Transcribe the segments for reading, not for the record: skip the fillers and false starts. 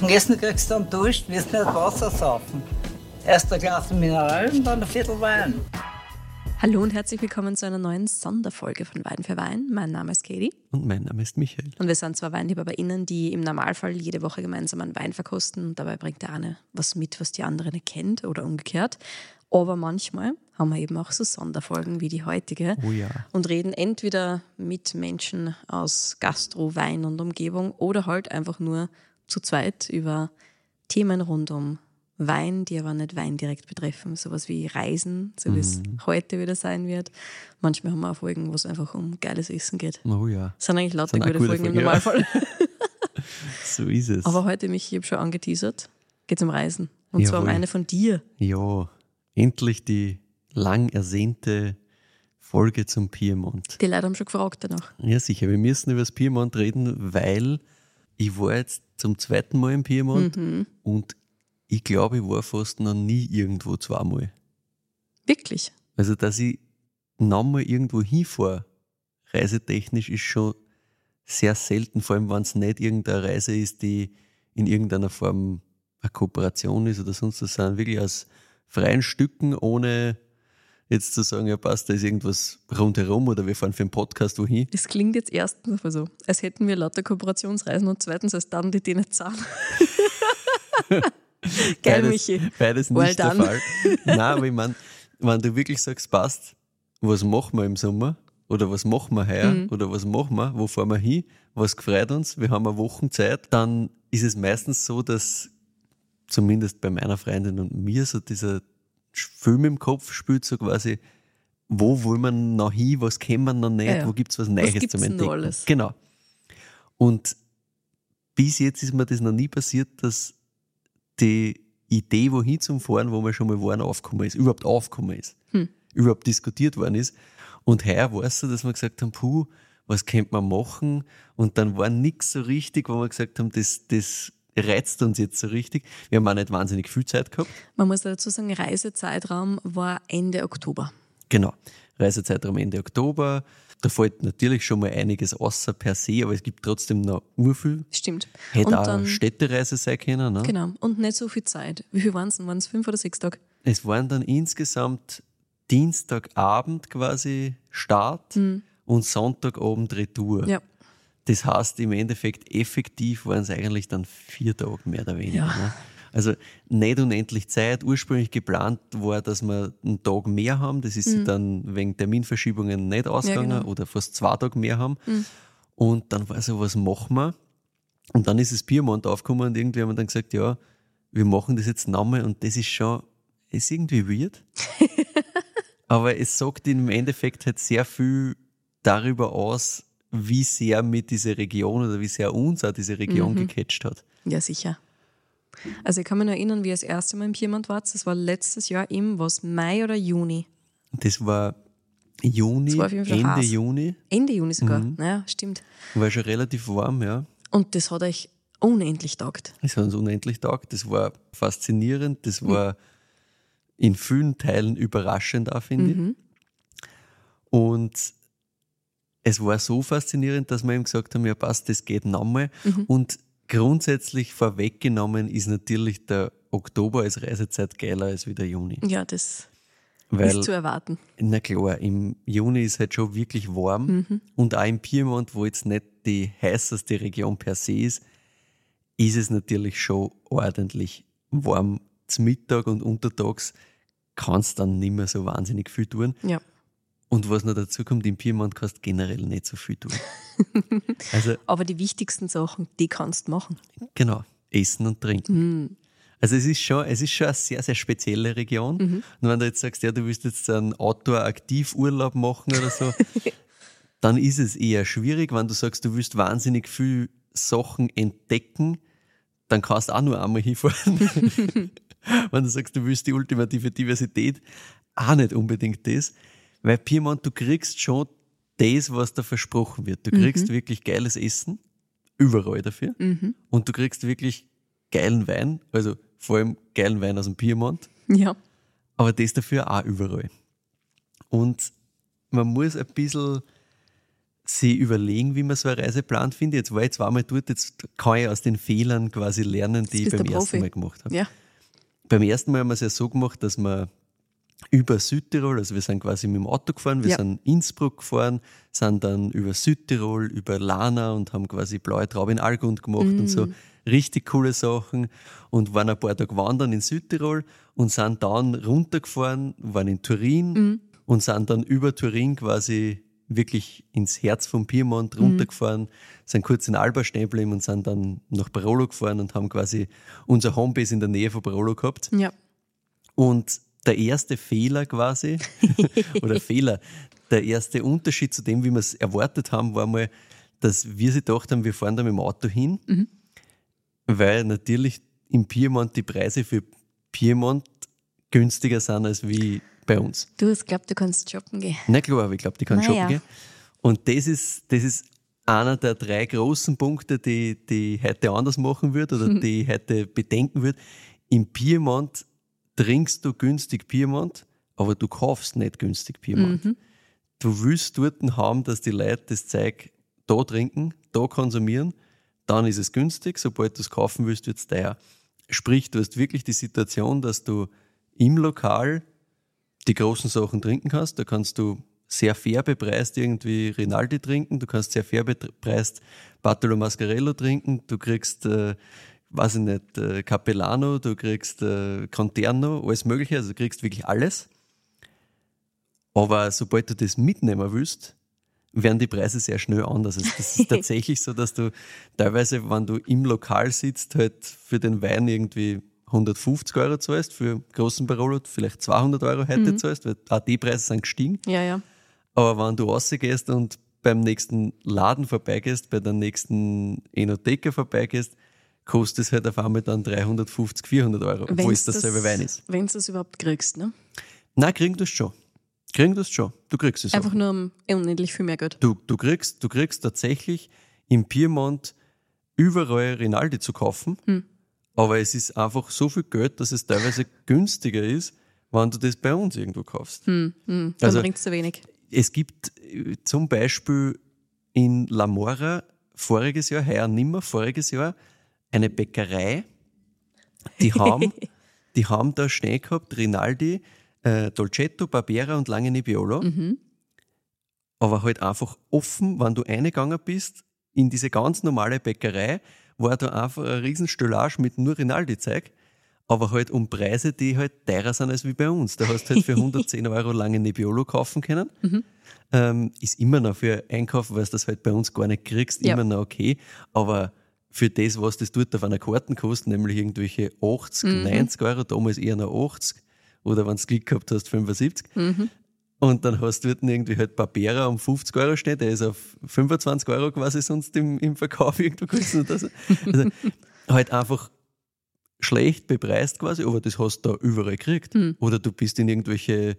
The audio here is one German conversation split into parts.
Nach dem Essen kriegst du einen Dusch, wirst nicht Wasser saufen. Erst ein Glas Mineral und dann ein Viertel Wein. Hallo und herzlich willkommen zu einer neuen Sonderfolge von Wein für Wein. Mein Name ist Katie. Und mein Name ist Michael. Und wir sind zwei WeinliebhaberInnen, die im Normalfall jede Woche gemeinsam einen Wein verkosten. Und dabei bringt der eine was mit, was die andere nicht kennt oder umgekehrt. Aber manchmal haben wir eben auch so Sonderfolgen wie die heutige. Oh ja. Und reden entweder mit Menschen aus Gastro, Wein und Umgebung oder halt einfach nur zu zweit über Themen rund um Wein, die aber nicht Wein direkt betreffen. Sowas wie Reisen, so wie es heute wieder sein wird. Manchmal haben wir auch Folgen, wo es einfach um geiles Essen geht. Oh ja. Das sind eigentlich lauter Sind auch gute Folgen im Normalfall. So ist es. Aber heute, Michi, ich habe schon angeteasert, geht es um Reisen. Und zwar um eine von dir. Ja, endlich die lang ersehnte Folge zum Piemont. Die Leute haben schon gefragt danach. Ja, sicher. Wir müssen über das Piemont reden, weil ich war jetzt zum zweiten Mal im Piemont und ich glaube, ich war fast noch nie irgendwo zweimal. Wirklich? Also, dass ich nochmal irgendwo hinfahre, reisetechnisch, ist schon sehr selten, vor allem wenn es nicht irgendeine Reise ist, die in irgendeiner Form eine Kooperation ist oder sonst was, sondern wirklich aus freien Stücken, ohne jetzt zu sagen, ja passt, da ist irgendwas rundherum oder wir fahren für einen Podcast wohin. Das klingt jetzt erstens mal so, als hätten wir lauter Kooperationsreisen und zweitens, als dann die nicht zahlen. Geil, Michi. Beides nicht der Fall. Nein, aber ich meine, wenn du wirklich sagst, passt, was machen wir im Sommer oder was machen wir heuer oder was machen wir, wo fahren wir hin, was gefreut uns, wir haben eine Woche Zeit, dann ist es meistens so, dass zumindest bei meiner Freundin und mir so dieser Film im Kopf spielt, so quasi, wo wollen wir noch hin, was kennen wir noch nicht, wo gibt es was Neues zum Entdecken. Noch alles? Genau. Und bis jetzt ist mir das noch nie passiert, dass die Idee, wohin zum Fahren, wo wir schon mal waren, überhaupt aufgekommen ist. Überhaupt diskutiert worden ist. Und heuer war es so, dass wir gesagt haben, was könnte man machen? Und dann war nichts so richtig, wo wir gesagt haben, das reizt uns jetzt so richtig. Wir haben auch nicht wahnsinnig viel Zeit gehabt. Man muss dazu sagen, Reisezeitraum war Ende Oktober. Genau, Reisezeitraum Ende Oktober. Da fällt natürlich schon mal einiges außer per se, aber es gibt trotzdem noch urviel. Stimmt. Hätte und auch dann, Städtereise sein können. Ne? Genau, und nicht so viel Zeit. Wie viel waren es denn? Waren es 5 oder 6 Tage? Es waren dann insgesamt Dienstagabend quasi Start und Sonntagabend Retour. Ja. Das heißt, im Endeffekt effektiv waren es eigentlich dann 4 Tage mehr oder weniger. Ja. Ne? Also nicht unendlich Zeit. Ursprünglich geplant war, dass wir einen Tag mehr haben. Das ist dann wegen Terminverschiebungen nicht ausgegangen oder fast 2 Tage mehr haben. Und dann war so, was machen wir? Und dann ist das Piemont aufgekommen und irgendwie haben wir dann gesagt, ja, wir machen das jetzt nochmal und das ist irgendwie weird. Aber es sagt im Endeffekt halt sehr viel darüber aus, wie sehr mit dieser Region oder wie sehr uns auch diese Region gecatcht hat. Ja, sicher. Also ich kann mich noch erinnern, wie ich das erste Mal im Piemont war. Das war letztes Jahr im Mai oder Juni? Das war Juni, Das war auf jeden Fall Ende heiß. Juni. Ende Juni sogar. Naja, stimmt. War schon relativ warm, ja. Und das hat euch unendlich taugt. Es hat uns unendlich taugt. Das war faszinierend. Das war in vielen Teilen überraschend auch, finde ich. Und es war so faszinierend, dass wir ihm gesagt haben, ja passt, das geht nochmal. Und grundsätzlich vorweggenommen ist natürlich der Oktober als Reisezeit geiler als wie der Juni. Ja, das Weil, ist zu erwarten. na klar, im Juni ist halt schon wirklich warm und auch im Piemont, wo jetzt nicht die heißeste Region per se ist es natürlich schon ordentlich warm. Zum Mittag und untertags kannst dann nicht mehr so wahnsinnig viel tun. Ja. Und was noch dazu kommt, im Piemont kannst du generell nicht so viel tun. Also, Aber die wichtigsten Sachen, die kannst du machen. genau, essen und trinken. Also es ist schon eine sehr, sehr spezielle Region. Und wenn du jetzt sagst, ja, du willst jetzt einen Outdoor-Aktivurlaub machen oder so, dann ist es eher schwierig. Wenn du sagst, du willst wahnsinnig viel Sachen entdecken, dann kannst du auch nur einmal hinfahren. Wenn du sagst, du willst die ultimative Diversität, auch nicht unbedingt das. Weil Piemont, du kriegst schon das, was da versprochen wird. Du kriegst wirklich geiles Essen, überall dafür. Und du kriegst wirklich geilen Wein, also vor allem geilen Wein aus dem Piemont. Ja. Aber das dafür auch überall. Und man muss ein bisschen sich überlegen, wie man so eine Reise plant, finde ich. Jetzt war ich zweimal dort, jetzt kann ich aus den Fehlern quasi lernen, die ich beim ersten Mal gemacht habe. Ja. Beim ersten Mal haben wir es ja so gemacht, dass wir über Südtirol, also wir sind quasi mit dem Auto gefahren, wir sind Innsbruck gefahren, sind dann über Südtirol, über Lana und haben quasi blaue Traube in Allgund gemacht und so richtig coole Sachen und waren ein paar Tage wandern in Südtirol und sind dann runtergefahren, waren in Turin und sind dann über Turin quasi wirklich ins Herz vom Piemont runtergefahren, sind kurz in Alba stehen geblieben und sind dann nach Barolo gefahren und haben quasi unser Homebase in der Nähe von Barolo gehabt. Ja. Und der erste Fehler quasi, oder Fehler, der erste Unterschied zu dem, wie wir es erwartet haben, war mal, dass wir sich gedacht haben, wir fahren da mit dem Auto hin, weil natürlich im Piemont die Preise für Piemont günstiger sind als wie bei uns. Du hast geglaubt, du kannst shoppen gehen. Na klar, aber ich glaube, die kann shoppen Ja. gehen. Und das ist einer der 3 großen Punkte, die ich heute anders machen würde oder die ich heute bedenken würde. Im Piemont trinkst du günstig Piemont, aber du kaufst nicht günstig Piemont. Du willst dort haben, dass die Leute das Zeug da trinken, da konsumieren, dann ist es günstig, sobald du es kaufen willst, wird es teuer. Sprich, du hast wirklich die Situation, dass du im Lokal die großen Sachen trinken kannst. Da kannst du sehr fair bepreist irgendwie Rinaldi trinken, du kannst sehr fair bepreist Bartolo Mascarello trinken, du kriegst weiß ich nicht, Capellano, du kriegst Conterno, alles mögliche, also du kriegst wirklich alles. Aber sobald du das mitnehmen willst, werden die Preise sehr schnell anders. Also das ist tatsächlich so, dass du teilweise, wenn du im Lokal sitzt, halt für den Wein irgendwie 150 € zahlst, für großen Barolo vielleicht 200 € heute zahlst, weil auch die Preise sind gestiegen. Ja. Aber wenn du rausgehst und beim nächsten Laden vorbeigehst, bei der nächsten Enotheke vorbeigehst, kostet es halt auf einmal dann 350, 400 €, obwohl es dasselbe Wein ist. Wenn du es überhaupt kriegst, ne? Nein, kriegen du es schon. Du kriegst es Einfach nur um unendlich viel mehr Geld. Du kriegst tatsächlich im Piemont überall Rinaldi zu kaufen, aber es ist einfach so viel Geld, dass es teilweise günstiger ist, wenn du das bei uns irgendwo kaufst. Dann bringt es zu wenig. Es gibt zum Beispiel in La Mora voriges Jahr, heuer nimmer, voriges Jahr, eine Bäckerei, die haben da stehen gehabt, Rinaldi, Dolcetto, Barbera und lange Nebbiolo. Aber halt einfach offen, wenn du reingegangen bist, in diese ganz normale Bäckerei, war da einfach ein riesen Stellage mit nur Rinaldi-Zeug, aber halt um Preise, die halt teurer sind als wie bei uns. Da hast du halt für 110 € lange Nebbiolo kaufen können. Ist immer noch für Einkaufen, weil du das halt bei uns gar nicht kriegst, immer noch okay. Aber für das, was das dort auf einer Karte kostet, nämlich irgendwelche 80, 90 €, damals eher noch 80, oder wenn du Glück gehabt hast, 75. Und dann hast du dort irgendwie halt Barbera um 50 € stehen, der ist auf 25 € quasi sonst im Verkauf irgendwo gekostet. Also halt einfach schlecht bepreist quasi, aber das hast du da überall gekriegt. Oder du bist in irgendwelche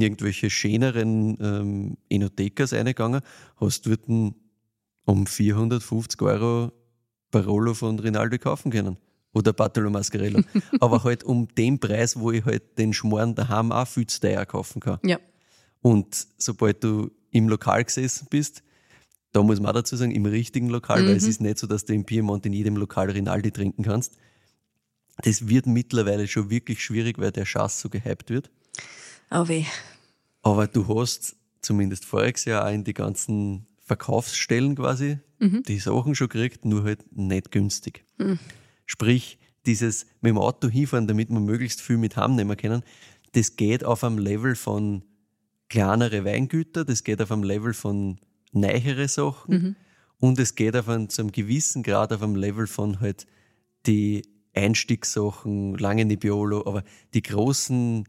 schöneren Enothekas reingegangen, hast dort um 450 € Barolo von Rinaldi kaufen können. Oder Bartolo Mascarello. Aber halt um den Preis, wo ich halt den Schmoren daheim auch viel zu teuer kaufen kann. Ja. Und sobald du im Lokal gesessen bist, da muss man auch dazu sagen, im richtigen Lokal, weil es ist nicht so, dass du im Piemont in jedem Lokal Rinaldi trinken kannst. Das wird mittlerweile schon wirklich schwierig, weil der Schatz so gehypt wird. Oh weh. Aber du hast zumindest voriges Jahr auch in die ganzen Verkaufsstellen quasi die Sachen schon gekriegt, nur halt nicht günstig. Sprich, dieses mit dem Auto hinfahren, damit wir möglichst viel mit heimnehmen können, das geht auf einem Level von kleinere Weingüter, das geht auf einem Level von neuere Sachen und es geht zu einem gewissen Grad auf einem Level von halt die Einstiegssachen, lange Nebbiolo, aber die großen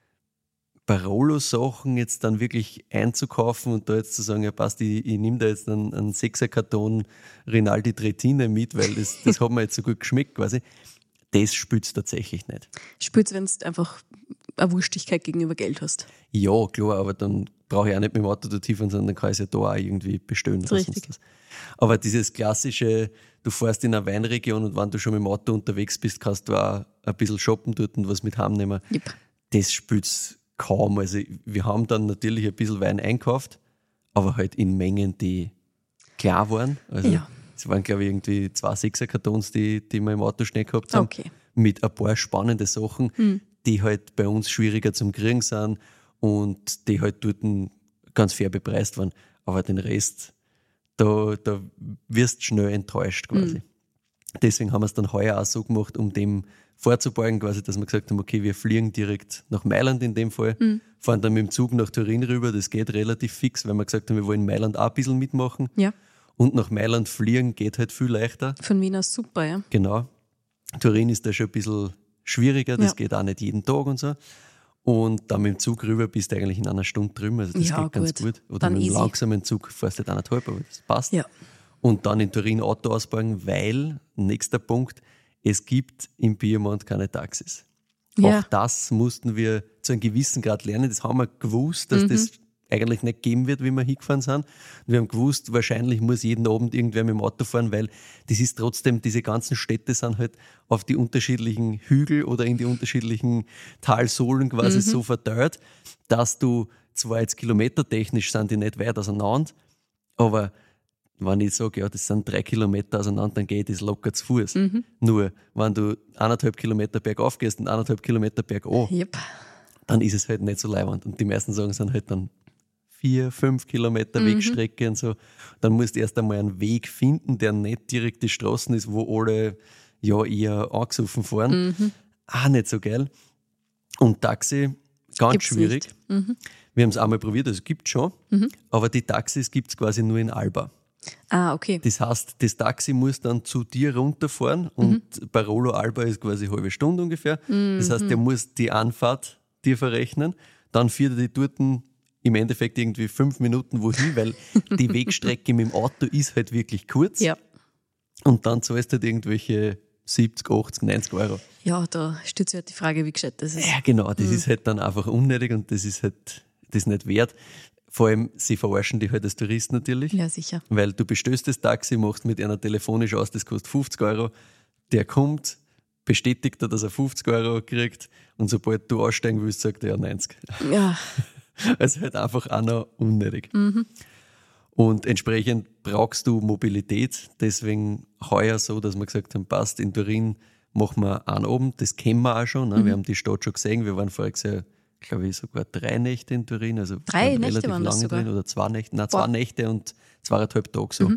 Barolo-Sachen jetzt dann wirklich einzukaufen und da jetzt zu sagen, ja passt, ich nehme da jetzt einen 6er-Karton Rinaldi Tretine mit, weil das hat mir jetzt so gut geschmeckt quasi, das spürst du tatsächlich nicht. Spürst, wenn du einfach eine Wurstigkeit gegenüber Geld hast. Ja, klar, aber dann brauche ich auch nicht mit dem Auto dorthin fahren, sondern dann kann ich es ja da auch irgendwie bestellen. Das ist richtig. Aber dieses klassische, du fährst in eine Weinregion und wenn du schon mit dem Auto unterwegs bist, kannst du auch ein bisschen shoppen dort und was mit heimnehmen. Yep. Das spürst kaum. Also wir haben dann natürlich ein bisschen Wein einkauft, aber halt in Mengen, die klar waren. Also Ja. es waren, glaube ich, irgendwie 2 6er-Kartons, die wir im Auto schnell gehabt haben. Okay. Mit ein paar spannenden Sachen, die halt bei uns schwieriger zum Kriegen sind und die halt dort ganz fair bepreist waren. Aber den Rest, da wirst du schnell enttäuscht quasi. Deswegen haben wir es dann heuer auch so gemacht, um dem vorzubeugen, quasi, dass wir gesagt haben, okay, wir fliegen direkt nach Mailand in dem Fall, fahren dann mit dem Zug nach Turin rüber, das geht relativ fix, weil wir gesagt haben, wir wollen Mailand auch ein bisschen mitmachen. Ja. Und nach Mailand fliegen geht halt viel leichter. Von Wien aus super, ja. Genau. Turin ist da schon ein bisschen schwieriger, das geht auch nicht jeden Tag und so. Und dann mit dem Zug rüber bist du eigentlich in einer Stunde drüben, also das Ja, geht ganz gut. Oder Dann mit dem easy. langsamen Zug fährst du halt 1,5, aber das passt. Ja. Und dann in Turin Auto ausbauen, weil, nächster Punkt, es gibt im Piemont keine Taxis. Ja. Auch das mussten wir zu einem gewissen Grad lernen. Das haben wir gewusst, dass das eigentlich nicht geben wird, wie wir hingefahren sind. Und wir haben gewusst, wahrscheinlich muss jeden Abend irgendwer mit dem Auto fahren, weil das ist trotzdem, diese ganzen Städte sind halt auf die unterschiedlichen Hügel oder in die unterschiedlichen Talsohlen quasi so verteilt, dass du zwar jetzt kilometertechnisch sind die nicht weit auseinander, aber wenn ich sage, ja, das sind 3 Kilometer auseinander, dann geht das locker zu Fuß. Nur, wenn du 1,5 Kilometer bergauf gehst und 1,5 Kilometer bergab, Yep. dann ist es halt nicht so leiwand. Und die meisten sagen, es sind halt dann 4, 5 Kilometer Wegstrecke und so. Dann musst du erst einmal einen Weg finden, der nicht direkt die Straßen ist, wo alle ja eher angesoffen fahren. Auch nicht so geil. Und Taxi, ganz Gibt's schwierig. Wir haben es einmal probiert, also es gibt schon, aber die Taxis gibt es quasi nur in Alba. Ah, okay. Das heißt, das Taxi muss dann zu dir runterfahren und Barolo Alba ist quasi eine halbe Stunde ungefähr. Das heißt, der muss die Anfahrt dir verrechnen. Dann führt er die dort im Endeffekt irgendwie 5 Minuten wohin, weil die Wegstrecke mit dem Auto ist halt wirklich kurz. Ja. Und dann zahlst du halt irgendwelche 70, 80, 90 Euro. Ja, da stellt sich halt die Frage, wie gescheit das ist. Ja, genau, das ist halt dann einfach unnötig und das ist halt das nicht wert. Vor allem, sie verarschen dich halt als Tourist natürlich. Ja, sicher. Weil du bestellst das Taxi, machst mit einer telefonisch aus, das kostet 50 Euro. Der kommt, bestätigt dir, dass er 50 Euro kriegt und sobald du aussteigen willst, sagt er 90. Ja, Also halt einfach auch noch unnötig. Und entsprechend brauchst du Mobilität. Deswegen heuer so, dass wir gesagt haben, passt, in Turin machen wir einen Abend. Das kennen wir auch schon. Ne? Wir haben die Stadt schon gesehen. Wir waren voriges Jahr, glaube ich, sogar 3 Nächte in Turin. Also 3 Nächte relativ waren das lange sogar? drin. Oder 2 Nächte. Nein, 2 Nächte und 2,5 Tage so.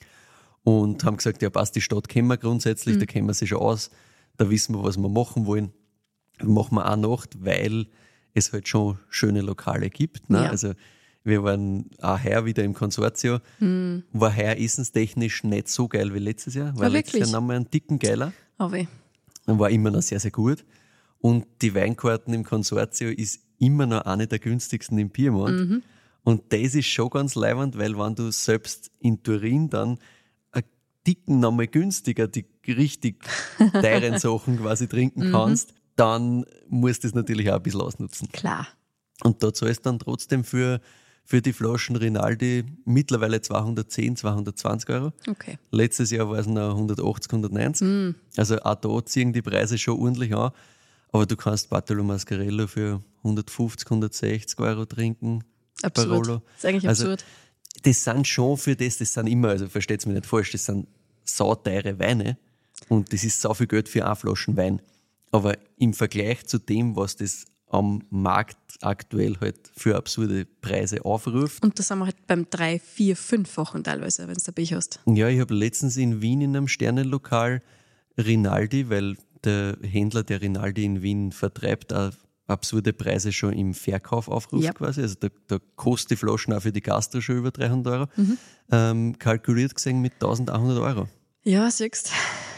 Und haben gesagt, ja passt, die Stadt kennen wir grundsätzlich. Da kennen wir sie schon aus. Da wissen wir, was wir machen wollen. Machen wir eine Nacht, weil es halt schon schöne Lokale gibt. Ne? Ja. Also wir waren auch heuer wieder im Konsortio. War heuer essenstechnisch nicht so geil wie letztes Jahr. Weil letztes wirklich? Jahr haben wir einen dicken geiler. oh weh. Und war immer noch sehr, sehr gut. Und die Weinkarten im Konsortio ist immer noch eine der günstigsten im Piemont. Und das ist schon ganz leibend, weil wenn du selbst in Turin dann einen dicken nochmal günstiger die richtig teuren Sachen quasi trinken kannst, dann musst du das natürlich auch ein bisschen ausnutzen. Klar. Und da zahlst du dann trotzdem für die Flaschen Rinaldi mittlerweile 210, 220 Euro. Okay. Letztes Jahr war es noch 180, 190. Also auch da ziehen die Preise schon ordentlich an. Aber du kannst Bartolo Mascarello für 150, 160 Euro trinken. Absurd. Barolo. Das ist eigentlich absurd. Das sind schon für das sind immer, also versteht's mir nicht falsch, das sind sauteure Weine und das ist sau viel Geld für eine Flaschen Wein. Aber im Vergleich zu dem, was das am Markt aktuell halt für absurde Preise aufruft. Und da sind wir halt beim 3, 4, 5-fachen teilweise, wenn du dabei hast. Ja, ich habe letztens in Wien in einem Sternenlokal Rinaldi, weil der Händler, der Rinaldi in Wien vertreibt, auch absurde Preise schon im Verkauf aufruft Ja. quasi. Also da kostet die Flaschen auch für die Gastro schon über 300 Euro. Kalkuliert gesehen mit 1100 Euro. Ja, siehst.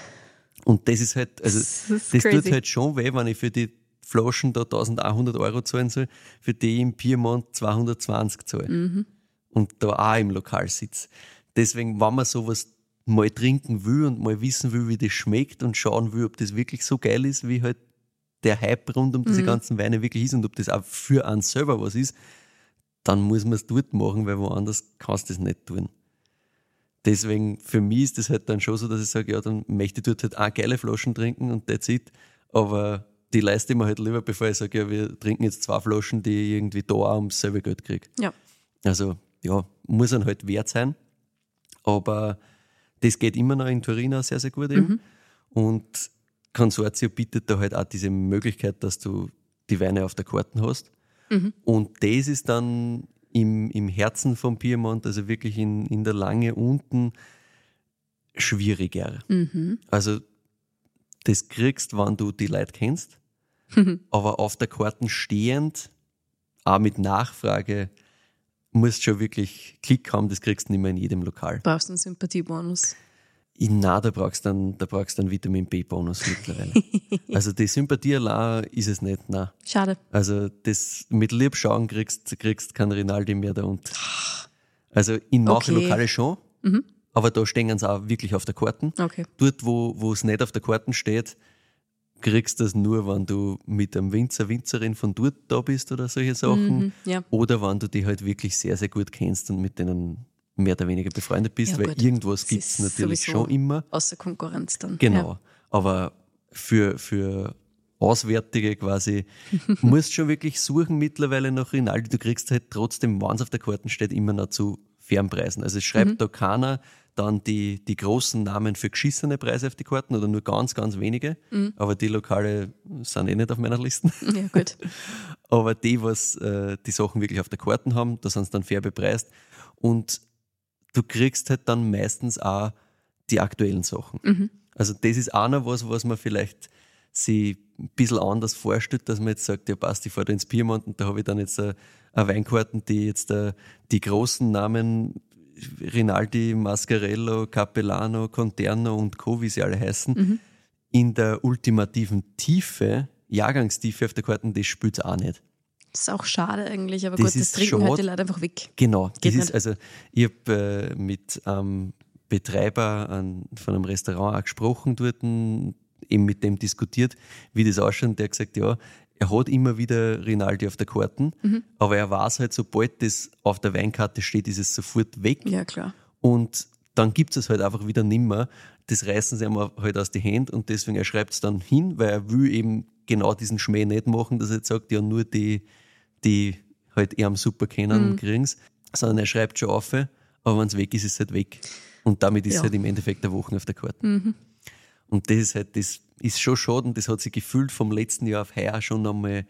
Und das ist halt, also Das das ist tut crazy. halt schon weh, wenn ich für die Flaschen da 1100 Euro zahlen soll, für die ich im Piemont 220 zahle. Und da auch im Lokal sitze. Deswegen, wenn man sowas mal trinken will und mal wissen will, wie das schmeckt und schauen will, ob das wirklich so geil ist, wie halt der Hype rund um diese ganzen Weine wirklich ist und ob das auch für einen selber was ist, dann muss man es dort machen, weil woanders kannst du das nicht tun. Deswegen, für mich ist das halt dann schon so, dass ich sage, ja, dann möchte ich dort halt auch geile Flaschen trinken und that's it. Aber die leiste ich mir halt lieber, bevor ich sage, ja, wir trinken jetzt 2 Flaschen, die ich irgendwie da auch ums selbe Geld kriege. Ja. Also, ja, muss dann halt wert sein. Aber das geht immer noch in Turin auch sehr, sehr gut eben. Und Consortio bietet da halt auch diese Möglichkeit, dass du die Weine auf der Karte hast. Und das ist dann im Herzen vom Piemont, also wirklich in der Lange unten, schwieriger. Also das kriegst, wenn du die Leute kennst, aber auf der Karte stehend, auch mit Nachfrage, musst schon wirklich Klick haben, das kriegst du nicht mehr in jedem Lokal. Brauchst du einen Sympathiebonus? Nein, da brauchst du einen Vitamin B-Bonus mittlerweile. Also die Sympathie allein ist es nicht, nein. Schade. Also das mit Liebschauen kriegst keinen Rinaldi mehr da unten. Also in manchen Lokale schon, aber da stehen sie auch wirklich auf der Karte. Okay. Dort, wo es nicht auf der Karte steht, kriegst du das nur, wenn du mit einem Winzerin von dort da bist oder solche Sachen. Ja. Oder wenn du die halt wirklich sehr, sehr gut kennst und mit denen mehr oder weniger befreundet bist, Ja, weil gut. irgendwas Das gibt es ist natürlich sowieso schon immer. Außer Konkurrenz dann. Genau. Ja. Aber für Auswärtige quasi musst du schon wirklich suchen mittlerweile nach Rinaldi. Du kriegst halt trotzdem, wenn es auf der Karte steht, immer noch zu fairen Preisen. Also es schreibt da keiner dann die großen Namen für geschissene Preise auf die Karten oder nur ganz, ganz wenige. Aber die Lokale sind eh nicht auf meiner Liste. Ja, gut. Aber die, was die Sachen wirklich auf der Karten haben, da sind sie dann fair bepreist. Und du kriegst halt dann meistens auch die aktuellen Sachen. Also das ist auch noch was man vielleicht sich ein bisschen anders vorstellt, dass man jetzt sagt, ja passt, ich fahre da ins Piemont und da habe ich dann jetzt eine Weinkarten, die jetzt die großen Namen Rinaldi, Mascarello, Capellano, Conterno und Co., wie sie alle heißen, in der ultimativen Tiefe, Jahrgangstiefe auf der Karten, das spielt es auch nicht. Das ist auch schade eigentlich, aber Das gut, das ist trinken halt schade. die Leute einfach weg. Genau, das Geht ist nicht. also, ich habe mit einem Betreiber von einem Restaurant auch gesprochen dort, eben mit dem diskutiert, wie das ausschaut. Und der hat gesagt, ja, er hat immer wieder Rinaldi auf der Karte, aber er weiß halt, sobald das auf der Weinkarte steht, ist es sofort weg. Ja, klar. Und dann gibt es halt einfach wieder nimmer. Das reißen sie ihm halt aus die Hände und deswegen er schreibt es dann hin, weil er will eben genau diesen Schmäh nicht machen, dass er jetzt sagt, ja nur die halt eher am super kennen, kriegen's, sondern er schreibt schon auf, aber wenn es weg ist, ist es halt weg. Und damit ist es Ja. halt im Endeffekt eine Woche auf der Karte. Und das ist halt, das ist schon schade und das hat sich gefühlt vom letzten Jahr auf heuer schon nochmal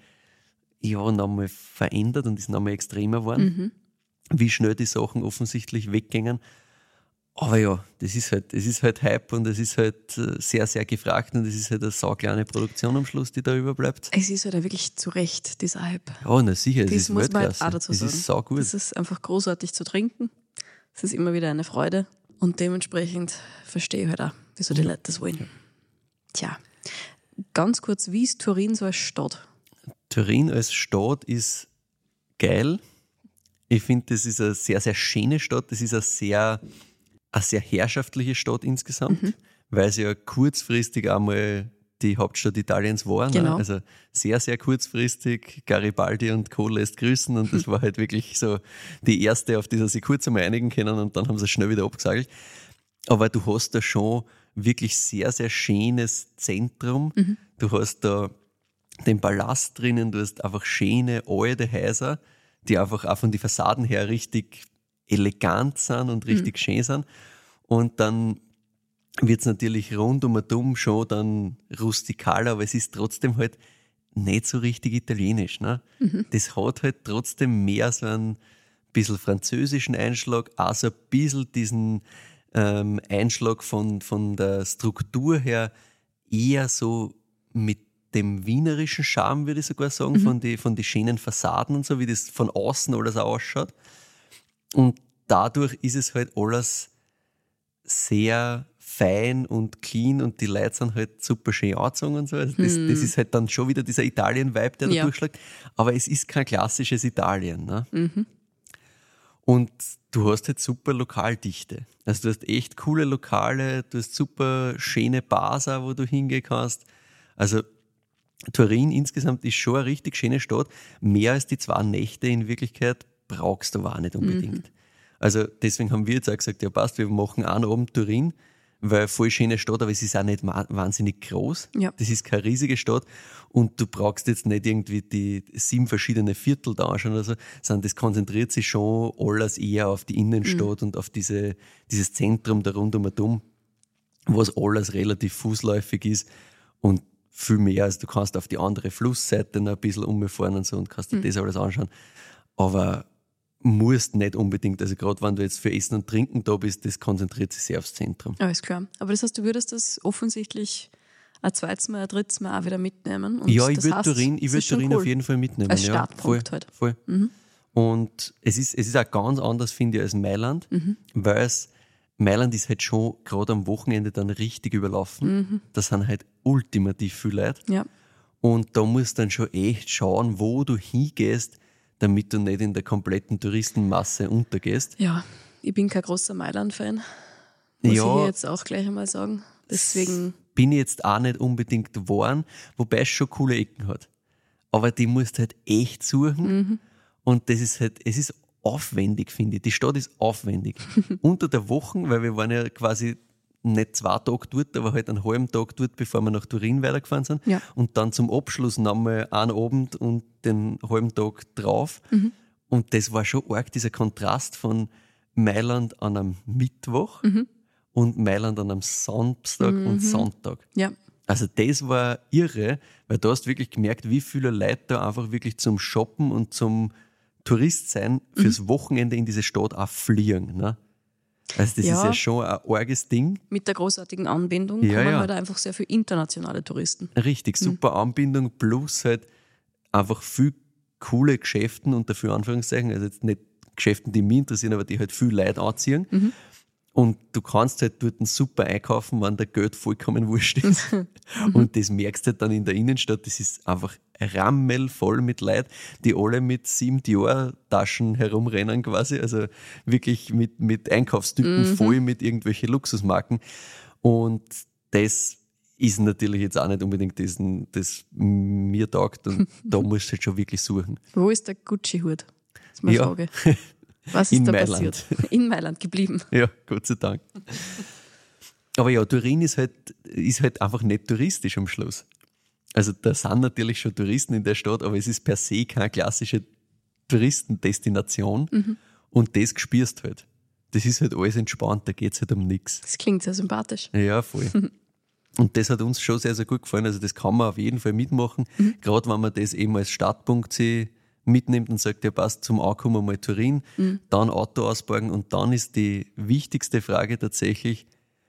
verändert und ist nochmal extremer geworden, wie schnell die Sachen offensichtlich weggängen. Aber ja, es ist halt Hype und es ist halt sehr, sehr gefragt und es ist halt eine saukleine Produktion am Schluss, die da überbleibt. Es ist halt auch wirklich zu Recht, dieser Hype. Ja, na sicher, es Das ist muss man halt Weltklasse. auch dazu Es sagen. ist saugut. Das ist einfach großartig zu trinken. Es ist immer wieder eine Freude. Und dementsprechend verstehe ich halt auch, wieso die Leute das wollen. Tja, ganz kurz, wie ist Turin so als Stadt? Turin als Stadt ist geil. Ich finde, das ist eine sehr, sehr schöne Stadt. Das ist eine sehr herrschaftliche Stadt insgesamt, weil sie ja kurzfristig einmal die Hauptstadt Italiens war. Ne? Genau. Also sehr, sehr kurzfristig. Garibaldi und Co. lässt grüßen und das war halt wirklich so die erste, auf die sie sich kurz einmal einigen können und dann haben sie es schnell wieder abgesagelt. Aber du hast da schon wirklich sehr, sehr schönes Zentrum. Du hast da den Palast drinnen, du hast einfach schöne alte Häuser, die einfach auch von den Fassaden her richtig elegant sind und richtig schön sind. Und dann wird es natürlich rund um und um schon dann rustikaler, aber es ist trotzdem halt nicht so richtig italienisch. Ne? Das hat halt trotzdem mehr so einen bisschen französischen Einschlag, auch so ein bisschen diesen Einschlag von der Struktur her eher so mit dem wienerischen Charme, würde ich sogar sagen, von die schönen Fassaden und so, wie das von außen alles ausschaut. Und dadurch ist es halt alles sehr fein und clean und die Leute sind halt super schön angezogen und so. Also das ist halt dann schon wieder dieser Italien-Vibe, der da Ja. durchschlägt. Aber es ist kein klassisches Italien. Ne? Und du hast halt super Lokaldichte. Also du hast echt coole Lokale, du hast super schöne Bars auch, wo du hingehen kannst. Also Turin insgesamt ist schon eine richtig schöne Stadt. Mehr als die 2 Nächte in Wirklichkeit brauchst du aber auch nicht unbedingt. Also deswegen haben wir jetzt auch gesagt, ja passt, wir machen einen Abend Turin, weil voll schöne Stadt, aber es ist auch nicht wahnsinnig groß. Ja. Das ist keine riesige Stadt und du brauchst jetzt nicht irgendwie die 7 verschiedene Viertel da anschauen oder so, sondern das konzentriert sich schon alles eher auf die Innenstadt und auf dieses Zentrum da rund um und um, was alles relativ fußläufig ist und viel mehr, als du kannst auf die andere Flussseite noch ein bisschen umfahren und so und kannst dir das alles anschauen. Aber musst nicht unbedingt, also gerade wenn du jetzt für Essen und Trinken da bist, das konzentriert sich sehr aufs Zentrum. Alles klar. Aber das heißt, du würdest das offensichtlich ein zweites Mal, ein drittes Mal auch wieder mitnehmen? Und Ja, ich das würde heißt, Turin es ist schon Turin cool. auf jeden Fall mitnehmen. Als ja, Startpunkt voll, halt. Voll. Und es ist auch ganz anders, finde ich, als Mailand, weil Mailand ist halt schon gerade am Wochenende dann richtig überlaufen. Da sind halt ultimativ viele Leute. Ja. Und da musst du dann schon echt schauen, wo du hingehst, damit du nicht in der kompletten Touristenmasse untergehst. Ja, ich bin kein großer Mailand-Fan. Muss ich Ja. hier jetzt auch gleich einmal sagen. Deswegen, Bin ich jetzt auch nicht unbedingt geworden, wobei es schon coole Ecken hat. Aber die musst du halt echt suchen. Und das ist halt, es ist aufwendig, finde ich. Die Stadt ist aufwendig. Unter der Woche, weil wir waren ja quasi nicht 2 Tage dort, aber halt einen halben Tag dort, bevor wir nach Turin weitergefahren sind. Ja. Und dann zum Abschluss nochmal einen Abend und den halben Tag drauf. Und das war schon arg, dieser Kontrast von Mailand an einem Mittwoch und Mailand an einem Samstag und Sonntag. ja. Also das war irre, weil du hast wirklich gemerkt, wie viele Leute da einfach wirklich zum Shoppen und zum Tourist sein fürs Wochenende in diese Stadt auch fliegen. Ne? Also das Ja. ist ja schon ein arges Ding. Mit der großartigen Anbindung Ja, kommen ja. halt einfach sehr viele internationale Touristen. Richtig, super Anbindung plus halt einfach viel coole Geschäften unter viel Anführungszeichen, also jetzt nicht Geschäften, die mich interessieren, aber die halt viel Leute anziehen. Und du kannst halt dort super einkaufen, wenn der Geld vollkommen wurscht ist. Und das merkst du halt dann in der Innenstadt, das ist einfach rammelvoll mit Leuten, die alle mit 7 Dior-Taschen herumrennen quasi, also wirklich mit Einkaufstüten voll mit irgendwelchen Luxusmarken. Und das ist natürlich jetzt auch nicht unbedingt das mir taugt und da musst du halt schon wirklich suchen. Wo ist der Gucci-Hut? Das ist meine Ja. Frage. Was ist In da Mailand. passiert? In Mailand geblieben. Ja, Gott sei Dank. Aber ja, Turin ist halt einfach nicht touristisch am Schluss. Also da sind natürlich schon Touristen in der Stadt, aber es ist per se keine klassische Touristendestination und das spürst du halt. Das ist halt alles entspannt, da geht es halt um nichts. Das klingt sehr sympathisch. Ja, voll. Und das hat uns schon sehr, sehr gut gefallen. Also das kann man auf jeden Fall mitmachen, gerade wenn man das eben als Startpunkt sich mitnimmt und sagt, ja passt, zum Ankommen mal Turin, dann Auto ausborgen und dann ist die wichtigste Frage tatsächlich,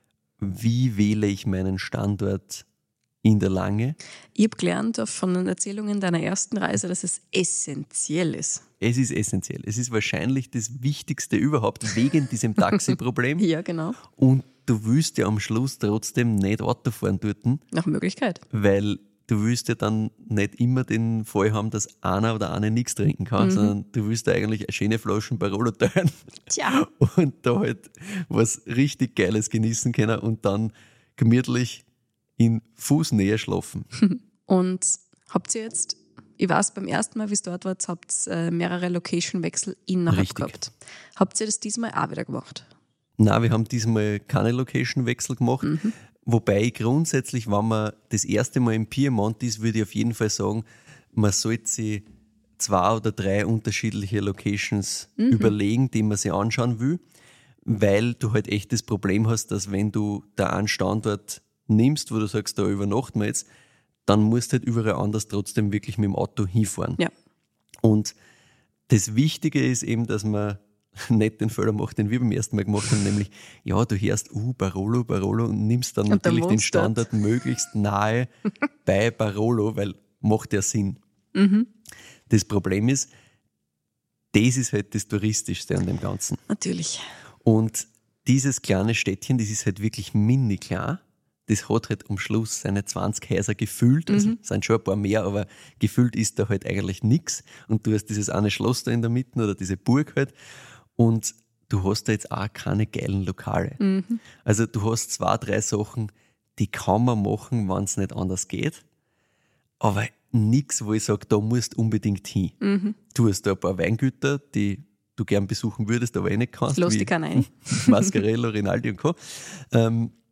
wie wähle ich meinen Standort in der Lange? Ich habe gelernt von den Erzählungen deiner ersten Reise, dass es essentiell ist. Es ist essentiell. Es ist wahrscheinlich das Wichtigste überhaupt wegen diesem Taxiproblem. Ja, genau. Und du willst ja am Schluss trotzdem nicht Auto fahren dort, Nach Möglichkeit. weil du willst ja dann nicht immer den Fall haben, dass einer oder eine nichts trinken kann, sondern du willst ja eigentlich eine schöne Flasche Barolo teilen Tja. und da halt was richtig Geiles genießen können und dann gemütlich in Fußnähe schlafen. Und habt ihr jetzt, ich weiß, beim ersten Mal, wie es dort war, habt ihr mehrere Location-Wechsel innerhalb Richtig. gehabt. Habt ihr das diesmal auch wieder gemacht? Nein, wir haben diesmal keine Location-Wechsel gemacht. Wobei ich grundsätzlich, wenn man das erste Mal im Piemont ist, würde ich auf jeden Fall sagen, man sollte sich 2 oder 3 unterschiedliche Locations überlegen, die man sich anschauen will, weil du halt echt das Problem hast, dass wenn du da einen Standort nimmst, wo du sagst, da übernachten wir jetzt, dann musst du halt überall anders trotzdem wirklich mit dem Auto hinfahren. Ja. Und das Wichtige ist eben, dass man nicht den Fehler macht, den wir beim ersten Mal gemacht haben, nämlich, ja, du hörst, Barolo und nimmst dann Und dann natürlich den wohnst du dort. Standort möglichst nahe bei Barolo, weil macht ja Sinn. Das Problem ist, das ist halt das Touristischste an dem Ganzen. Natürlich. Und dieses kleine Städtchen, das ist halt wirklich mini klein. Das hat halt am Schluss seine 20 Häuser gefüllt. Also sind schon ein paar mehr, aber gefüllt ist da halt eigentlich nichts. Und du hast dieses eine Schloss da in der Mitte oder diese Burg halt. Und du hast da jetzt auch keine geilen Lokale. Also du hast 2, 3 Sachen, die kann man machen, wenn es nicht anders geht. Aber nichts, wo ich sage, da musst du unbedingt hin. Du hast da ein paar Weingüter, die du gern besuchen würdest, aber eh nicht kannst. Lass wie dich keiner ein. Mascarello, Rinaldi und Co.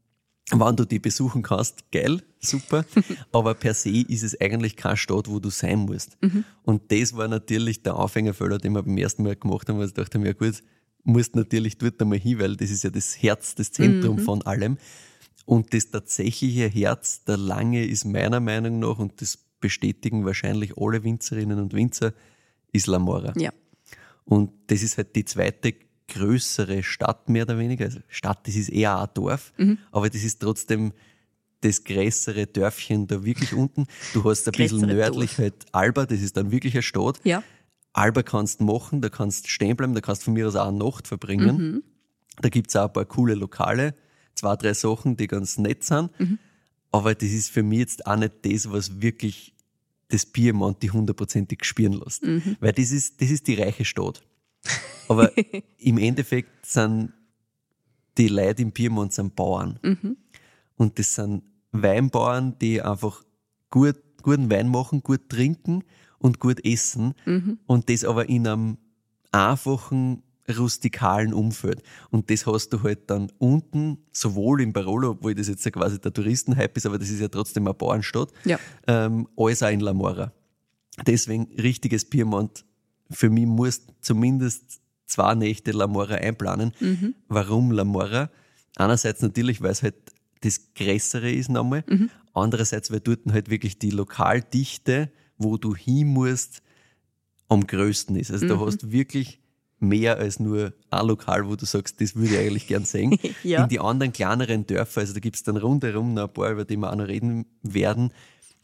Wenn du die besuchen kannst, geil, super. Aber per se ist es eigentlich keine Stadt, wo du sein musst. Und das war natürlich der Anfängerfehler, den wir beim ersten Mal gemacht haben, weil ich dachte mir, ja gut, musst natürlich dort einmal hin, weil das ist ja das Herz, das Zentrum von allem. Und das tatsächliche Herz der Lange ist meiner Meinung nach, und das bestätigen wahrscheinlich alle Winzerinnen und Winzer, ist La Mora. Ja. Und das ist halt die zweite größere Stadt, mehr oder weniger. Also Stadt, das ist eher ein Dorf, aber das ist trotzdem das größere Dörfchen da wirklich unten. Du hast ein bisschen nördlich halt Alba, das ist dann wirklich eine Stadt. Ja. Alba kannst du machen, da kannst du stehen bleiben, da kannst du von mir aus auch eine Nacht verbringen. Da gibt's auch ein paar coole Lokale, 2, 3 Sachen, die ganz nett sind. Aber das ist für mich jetzt auch nicht das, was wirklich das Piemont die 100%ig spüren lässt. Weil das ist die reiche Stadt. Aber im Endeffekt sind die Leute im Piemont sind Bauern. Und das sind Weinbauern, die einfach guten Wein machen, gut trinken und gut essen. Und das aber in einem einfachen, rustikalen Umfeld. Und das hast du halt dann unten, sowohl in Barolo, obwohl das jetzt ja quasi der Touristenhype ist, aber das ist ja trotzdem eine Bauernstadt, als auch in La Mora. Deswegen richtiges Piemont. Für mich musst zumindest 2 Nächte La Mora einplanen. Warum La Mora? Einerseits natürlich, weil es halt das Größere ist nochmal. Andererseits, weil dort halt wirklich die Lokaldichte, wo du hin musst, am größten ist. Also da hast du wirklich mehr als nur ein Lokal, wo du sagst, das würde ich eigentlich gern sehen. In die anderen kleineren Dörfer, also da gibt es dann rundherum noch ein paar, über die wir auch noch reden werden,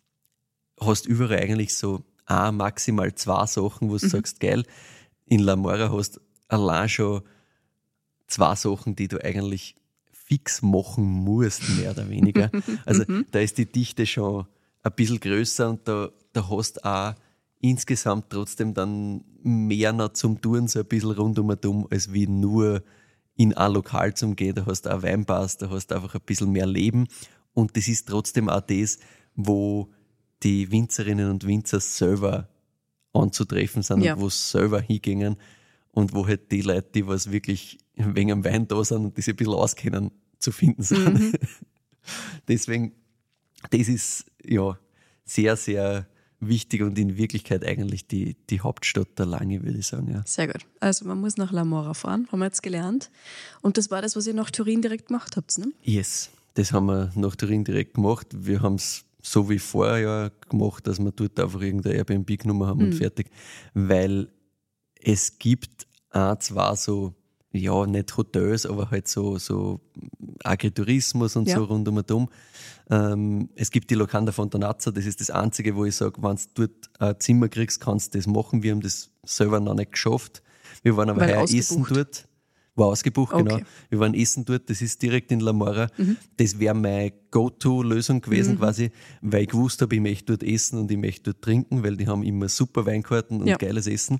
hast überall eigentlich so maximal 2 Sachen, wo du sagst, geil. In La Mora hast du allein schon 2 Sachen, die du eigentlich fix machen musst, mehr oder weniger. Also da ist die Dichte schon ein bisschen größer und da hast du auch insgesamt trotzdem dann mehr noch zum Tun, so ein bisschen rundum, als wie nur in ein Lokal zum Gehen. Da hast du auch Weinbars, da hast du einfach ein bisschen mehr Leben. Und das ist trotzdem auch das, wo die Winzerinnen und Winzer selber anzutreffen sind und wo sie selber hingehen und wo halt die Leute, die was wirklich wegen am Wein da sind und die sich ein bisschen auskennen, zu finden sind. Deswegen, das ist ja sehr, sehr wichtig und in Wirklichkeit eigentlich die Hauptstadt der Lange, würde ich sagen. Ja. Sehr gut. Also man muss nach La Mora fahren, haben wir jetzt gelernt. Und das war das, was ihr nach Turin direkt gemacht habt, ne? Yes, das haben wir nach Turin direkt gemacht. Wir haben es so wie vorher gemacht, dass wir dort einfach irgendein Airbnb genommen haben und fertig. Weil es gibt 2 so, ja, nicht Hotels, aber halt so Agritourismus und so rundum. Es gibt die Locanda Fontanazza, das ist das Einzige, wo ich sage, wenn du dort ein Zimmer kriegst, kannst du das machen. Wir haben das selber noch nicht geschafft. Wir waren aber heuer essen dort. War ausgebucht, genau. Wir waren essen dort, das ist direkt in La Mora. Das wäre meine Go-To-Lösung gewesen quasi, weil ich gewusst habe, ich möchte dort essen und ich möchte dort trinken, weil die haben immer super Weinkarten und geiles Essen.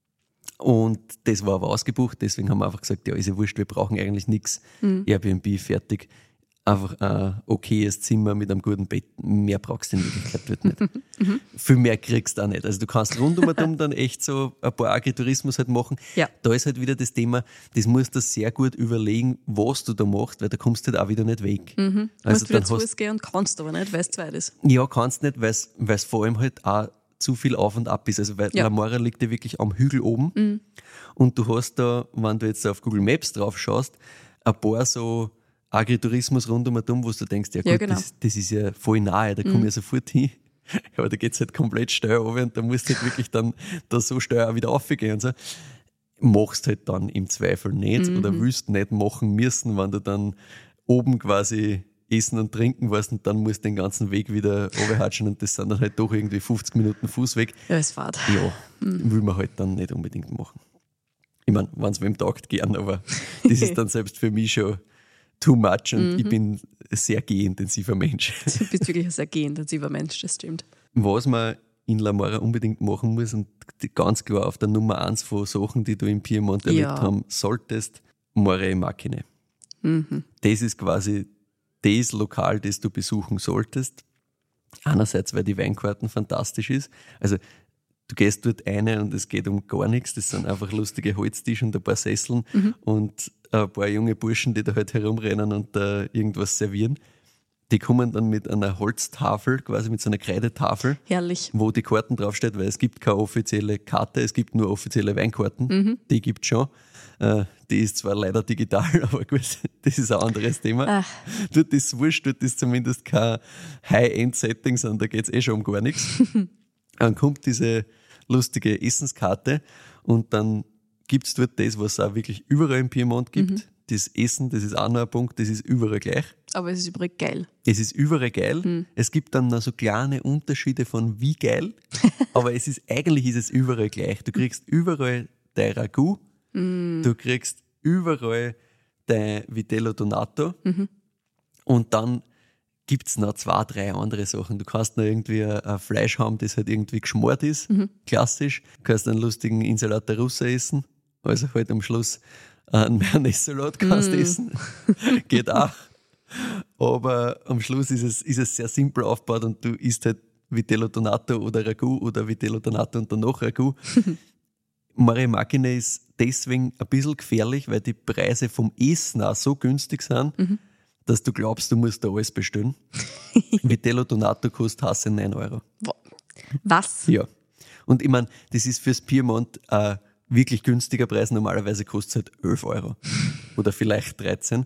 Und das war aber ausgebucht, deswegen haben wir einfach gesagt, ja, ist ja wurscht, wir brauchen eigentlich nichts. Airbnb, fertig. Einfach ein okayes Zimmer mit einem guten Bett. Mehr brauchst du in Wirklichkeit dort nicht. Viel mehr kriegst du auch nicht. Also du kannst rundum dann echt so ein paar Agritourismus halt machen. Ja. Da ist halt wieder das Thema, das musst du sehr gut überlegen, was du da machst, weil da kommst du halt auch wieder nicht weg. Also du musst wieder zu Fuß gehen und kannst aber nicht, weil es zweit ist. Ja, kannst nicht, weil es vor allem halt auch zu viel auf und ab ist. Also weil La Mora liegt ja wirklich am Hügel oben und du hast da, wenn du jetzt auf Google Maps drauf schaust, ein paar so Agritourismus rundum, wo du denkst, ja gut, genau. das ist ja voll nahe, da komme ich ja sofort hin. Aber da geht's halt komplett steil runter und da musst du halt wirklich dann da so steil auch wieder raufgehen und so. Machst halt dann im Zweifel nicht oder willst nicht machen müssen, wenn du dann oben quasi essen und trinken warst und dann musst du den ganzen Weg wieder runterhatschen und das sind dann halt doch irgendwie 50 Minuten Fußweg. Ja, es fahrt. Ja, will man halt dann nicht unbedingt machen. Ich meine, wenn es wem taugt, gern, aber das ist dann selbst für mich schon too much und ich bin ein sehr gehintensiver Mensch. Du bist wirklich ein sehr gehintensiver Mensch, das stimmt. Was man in La Mora unbedingt machen muss und ganz klar auf der Nummer 1 von Sachen, die du im Piemont erlebt haben solltest, Moret Macchine. Das ist quasi das Lokal, das du besuchen solltest. Einerseits, weil die Weinkarten fantastisch ist. Also du gehst dort rein und es geht um gar nichts. Das sind einfach lustige Holztische und ein paar Sesseln und ein paar junge Burschen, die da halt herumrennen und irgendwas servieren. Die kommen dann mit einer Holztafel, quasi mit so einer Kreidetafel, Herrlich. wo die Karten draufsteht, weil es gibt keine offizielle Karte, es gibt nur offizielle Weinkarten. Die gibt es schon. Die ist zwar leider digital, aber gut, das ist ein anderes Thema. Dort ist es wurscht, dort ist zumindest kein High-End-Setting, sondern da geht es schon um gar nichts. Dann kommt diese lustige Essenskarte und dann gibt es dort das, was es auch wirklich überall im Piemont gibt. Das Essen, das ist auch noch ein Punkt, das ist überall gleich. Aber es ist übrigens geil. Es ist überall geil. Es gibt dann noch so kleine Unterschiede von wie geil, aber eigentlich ist es überall gleich. Du kriegst überall dein Ragout, du kriegst überall dein Vitello Donato und dann gibt es noch 2, 3 andere Sachen. Du kannst noch irgendwie ein Fleisch haben, das halt irgendwie geschmort ist, klassisch. Du kannst einen lustigen Insalata Russa essen, also halt am Schluss einen Mayonnaise-Salat kannst essen. Geht auch. Aber am Schluss ist es sehr simpel aufgebaut und du isst halt Vitello Donato oder Ragout oder Vitello Donato und danach Ragout. Mare Macchine ist deswegen ein bisschen gefährlich, weil die Preise vom Essen auch so günstig sind, dass du glaubst, du musst da alles bestellen. Vitello Donato kostet Hasse 9 Euro. Was? Ja. Und ich meine, das ist fürs Piemont ein wirklich günstiger Preis. Normalerweise kostet es halt 11 Euro. Oder vielleicht 13.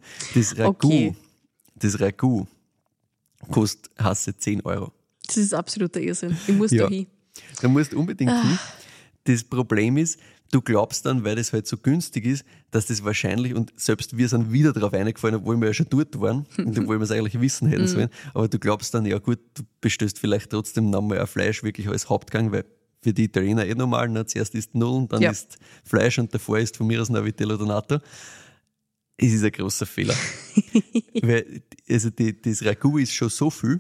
Das Ragout kostet Hasse 10 Euro. Das ist absoluter Irrsinn. Ich muss da hin. Da musst du unbedingt hin. Das Problem ist, du glaubst dann, weil das halt so günstig ist, dass das wahrscheinlich, und selbst wir sind wieder darauf eingefallen, obwohl wir ja schon dort waren, und obwohl wir es eigentlich wissen hätten sollen, aber du glaubst dann, ja gut, du bestellst vielleicht trotzdem nochmal ein Fleisch wirklich als Hauptgang, weil für die Italiener normal, ne? Zuerst isst Nudeln, dann isst Fleisch und davor ist von mir aus noch Vitello Donato. Es ist ein großer Fehler. Weil, also das Ragout ist schon so viel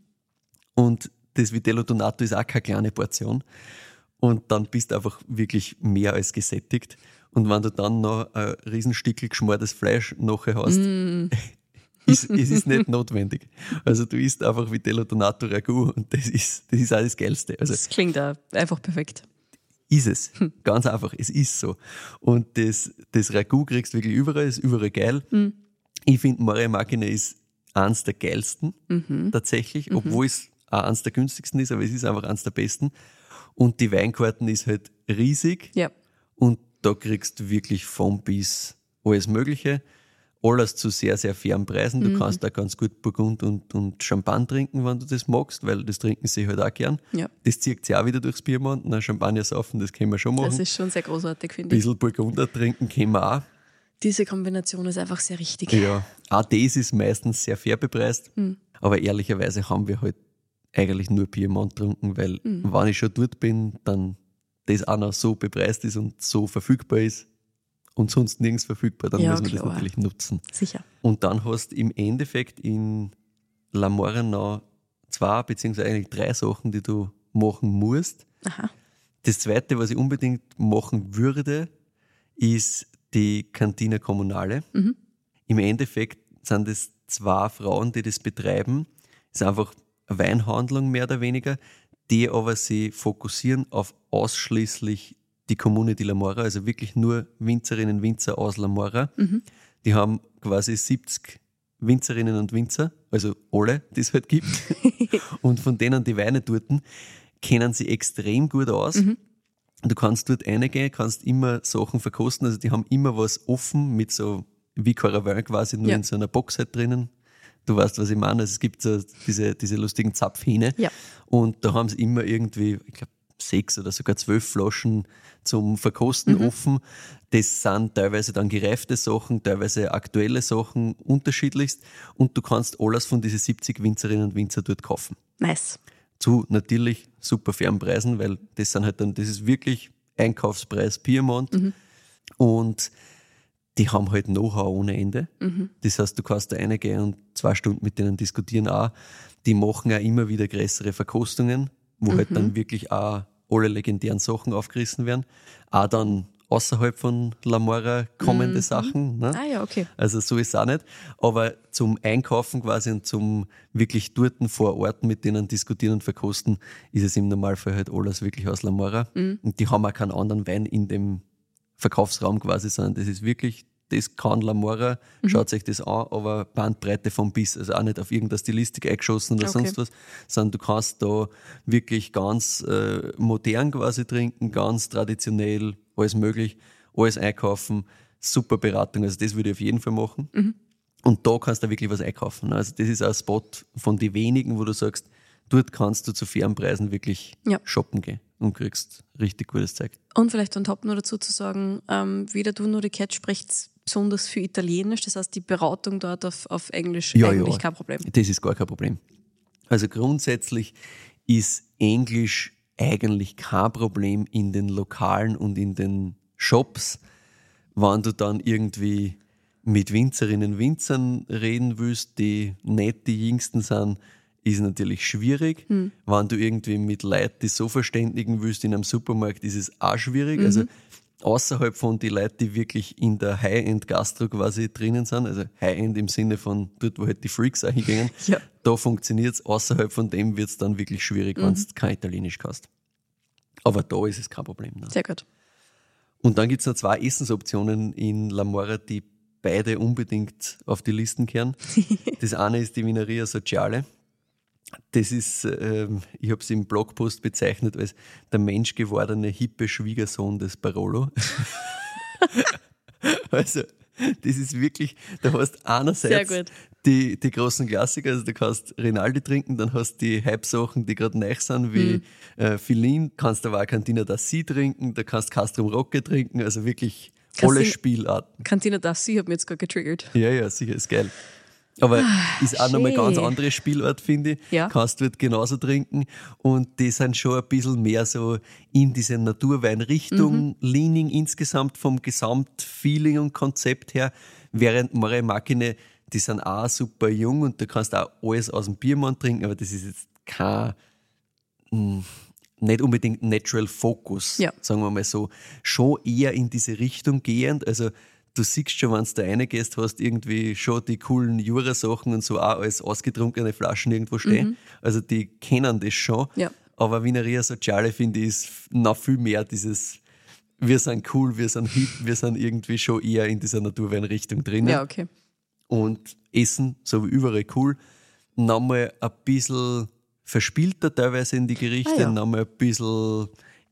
und das Vitello Donato ist auch keine kleine Portion. Und dann bist du einfach wirklich mehr als gesättigt. Und wenn du dann noch ein Riesenstückel geschmortes Fleisch nachher hast, es ist nicht notwendig. Also du isst einfach Vitello Donato Ragout und das ist auch das Geilste. Also, das klingt auch einfach perfekt. Ist es. Ganz einfach, es ist so. Und das Ragout kriegst du wirklich überall, ist überall geil. Ich finde, Mare Macchine ist eins der geilsten, tatsächlich, obwohl es auch eins der günstigsten ist, aber es ist einfach eins der besten. Und die Weinkarten ist halt riesig. Ja. Und da kriegst du wirklich von bis alles Mögliche. Alles zu sehr, sehr fairen Preisen. Du kannst da ganz gut Burgund und Champagner trinken, wenn du das magst, weil das trinken sie halt auch gern. Ja. Das zieht sich auch wieder durchs Piemont. Na, Champagner saufen, das können wir schon machen. Das ist schon sehr großartig, Ein finde ich. bisschen Burgunder trinken können wir auch. Diese Kombination ist einfach sehr richtig. Ja, auch das ist meistens sehr fair bepreist. Aber ehrlicherweise haben wir halt eigentlich nur Piemont getrunken, weil wenn ich schon dort bin, dann das auch noch so bepreist ist und so verfügbar ist und sonst nirgends verfügbar, dann muss man das natürlich nutzen. Sicher. Und dann hast du im Endeffekt in La Morra noch 2 beziehungsweise eigentlich 3 Sachen, die du machen musst. Aha. Das Zweite, was ich unbedingt machen würde, ist die Cantina Comunale. Im Endeffekt sind es 2 Frauen, die das betreiben. Es ist einfach eine Weinhandlung mehr oder weniger, die aber sich fokussieren auf ausschließlich die Kommune di La Morra, also wirklich nur Winzerinnen und Winzer aus La Morra. Die haben quasi 70 Winzerinnen und Winzer, also alle, die es halt gibt. Und von denen die Weine dort kennen sie extrem gut aus. Du kannst dort reingehen, kannst immer Sachen verkosten, also die haben immer was offen mit so wie Caravane quasi, nur in so einer Box halt drinnen. Du weißt, was ich meine. Also es gibt so diese lustigen Zapfhähne. Ja. Und da haben sie immer irgendwie, ich glaube, 6 oder sogar 12 Flaschen zum Verkosten offen. Das sind teilweise dann gereifte Sachen, teilweise aktuelle Sachen, unterschiedlichst. Und du kannst alles von diesen 70 Winzerinnen und Winzer dort kaufen. Nice. Zu natürlich super fairen Preisen, weil das sind halt dann, das ist wirklich Einkaufspreis Piemont. Und die haben halt Know-how ohne Ende. Das heißt, du kannst da reingehen und 2 Stunden mit denen diskutieren auch. Die machen auch immer wieder größere Verkostungen, wo halt dann wirklich auch alle legendären Sachen aufgerissen werden. Auch dann außerhalb von La Morra kommende Sachen. Ne? Ah ja, okay. Also so ist es auch nicht. Aber zum Einkaufen quasi und zum wirklich dort vor Ort mit denen diskutieren und verkosten, ist es im Normalfall halt alles wirklich aus La Morra. Und die haben auch keinen anderen Wein in dem Verkaufsraum quasi, sondern das ist wirklich das kann Lamora, schaut euch das an, aber Bandbreite vom Biss, also auch nicht auf irgendeine Stilistik eingeschossen oder sonst was, sondern du kannst da wirklich ganz modern quasi trinken, ganz traditionell, alles möglich, alles einkaufen, super Beratung, also das würde ich auf jeden Fall machen. Und da kannst du wirklich was einkaufen. Also das ist ein Spot von den wenigen, wo du sagst, dort kannst du zu fairen Preisen wirklich shoppen gehen und kriegst richtig gutes Zeug. Und vielleicht on top nur dazu zu sagen, weder du noch die Cat spricht besonders viel Italienisch, das heißt die Beratung dort auf Englisch eigentlich kein Problem. Das ist gar kein Problem. Also grundsätzlich ist Englisch eigentlich kein Problem in den Lokalen und in den Shops, wenn du dann irgendwie mit Winzerinnen und Winzern reden willst, die nicht die Jüngsten sind, ist natürlich schwierig. Wenn du irgendwie mit Leuten die so verständigen willst in einem Supermarkt, ist es auch schwierig. Also außerhalb von den Leuten, die wirklich in der High-End-Gastro quasi drinnen sind, also High-End im Sinne von dort, wo halt die Freaks auch hingehen, da funktioniert es. Außerhalb von dem wird es dann wirklich schwierig, wenn du kein Italienisch kannst. Aber da ist es kein Problem. Ne? Sehr gut. Und dann gibt es noch 2 Essensoptionen in Lamora, die beide unbedingt auf die Listen kehren. Das eine ist die Vineria Sociale. Das ist, ich habe es im Blogpost bezeichnet als der menschgewordene hippe Schwiegersohn des Barolo. Also, das ist wirklich, da hast einerseits die großen Klassiker, also du kannst Rinaldi trinken, dann hast du die Hype-Sachen, die gerade neu sind, wie Filin, kannst aber auch Cantina d'Assi trinken, da kannst Castrum Rocche trinken, also wirklich alle Spielarten. Cantina d'Assi hat mich jetzt gerade getriggert. Ja, sicher, ist geil. Aber ist auch nochmal ganz andere Spielart, finde ich. Ja. Kannst du dort genauso trinken. Und die sind schon ein bisschen mehr so in diese Naturweinrichtung, leaning insgesamt vom Gesamtfeeling und Konzept her. Während Moray Makine, die sind auch super jung und du kannst auch alles aus dem Biermond trinken, aber das ist jetzt kein, nicht unbedingt Natural Focus, sagen wir mal so. Schon eher in diese Richtung gehend, also du siehst schon, wenn du da reingehst, hast irgendwie schon die coolen Jura-Sachen und so auch als ausgetrunkene Flaschen irgendwo stehen. Also die kennen das schon. Ja. Aber Vineria Sociale, finde ich, ist noch viel mehr dieses, wir sind cool, wir sind hip, wir sind irgendwie schon eher in dieser Naturweinrichtung drin. Ja, okay. Und Essen, so wie überall cool, nochmal ein bisschen verspielter teilweise in die Gerichte, nochmal ein bisschen,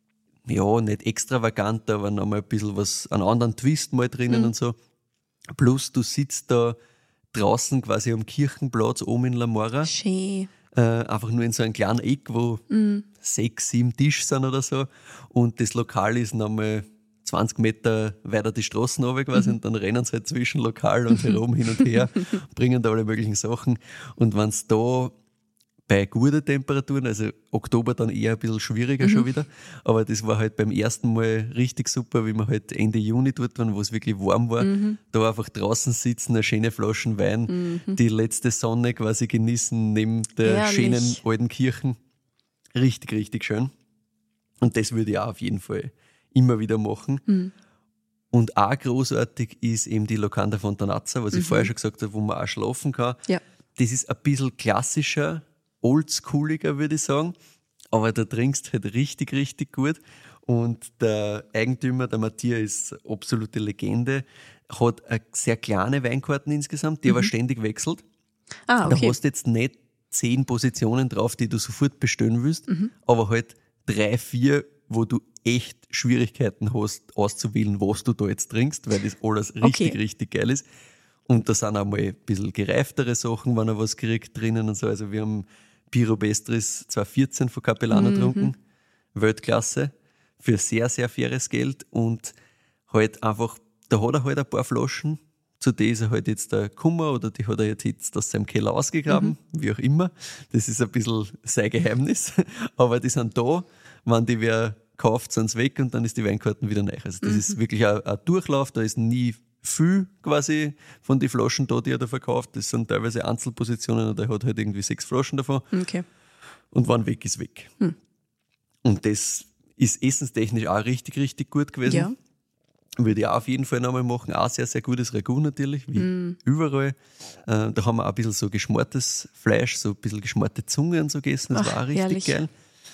ja, nicht extravaganter, aber nochmal ein bisschen was, einen anderen Twist mal drinnen und so. Plus du sitzt da draußen quasi am Kirchenplatz oben in Lamora. Schön. Einfach nur in so einem kleinen Eck, wo 6, 7 Tische sind oder so. Und das Lokal ist nochmal 20 Meter weiter die Straßen runter quasi und dann rennen sie halt zwischen Lokal und herum hin und her, bringen da alle möglichen Sachen. Und wenn es da bei guten Temperaturen, also Oktober dann eher ein bisschen schwieriger schon wieder, aber das war halt beim ersten Mal richtig super, wie wir halt Ende Juni dort waren, wo es wirklich warm war, da einfach draußen sitzen, eine schöne Flasche Wein, die letzte Sonne quasi genießen neben der schönen alten Kirchen. Richtig, richtig schön. Und das würde ich auch auf jeden Fall immer wieder machen. Und auch großartig ist eben die Locanda Fontanazza, was ich vorher schon gesagt habe, wo man auch schlafen kann. Ja. Das ist ein bisschen klassischer, oldschooliger, würde ich sagen. Aber da trinkst halt richtig, richtig gut. Und der Eigentümer, der Matthias, ist absolute Legende, hat eine sehr kleine Weinkarten insgesamt, die aber ständig wechselt. Ah, okay. Da hast du jetzt nicht 10 Positionen drauf, die du sofort bestellen willst, aber halt 3, 4, wo du echt Schwierigkeiten hast, auszuwählen, was du da jetzt trinkst, weil das alles richtig, richtig geil ist. Und da sind auch mal ein bisschen gereiftere Sachen, wenn er was kriegt, drinnen und so. Also wir haben Piro Bestris 2014 von Capellano getrunken, Weltklasse, für sehr, sehr faires Geld und halt einfach, da hat er halt ein paar Flaschen, zu denen ist er halt jetzt der Kummer oder die hat er jetzt aus seinem Keller ausgegraben, wie auch immer. Das ist ein bisschen sein Geheimnis, aber die sind da, wenn die wer kauft, sind sie weg und dann ist die Weinkarten wieder neu. Also das ist wirklich ein Durchlauf, da ist nie viel quasi von den Flaschen da, die er da verkauft. Das sind teilweise Einzelpositionen und er hat halt irgendwie 6 Flaschen davon. Okay. Und wann weg ist weg. Und das ist essenstechnisch auch richtig, richtig gut gewesen. Ja. Würde ich auch auf jeden Fall nochmal machen. Auch sehr, sehr gutes Ragout natürlich, wie überall. Da haben wir auch ein bisschen so geschmortes Fleisch, so ein bisschen geschmorte Zunge und so gegessen. Das war auch richtig geil.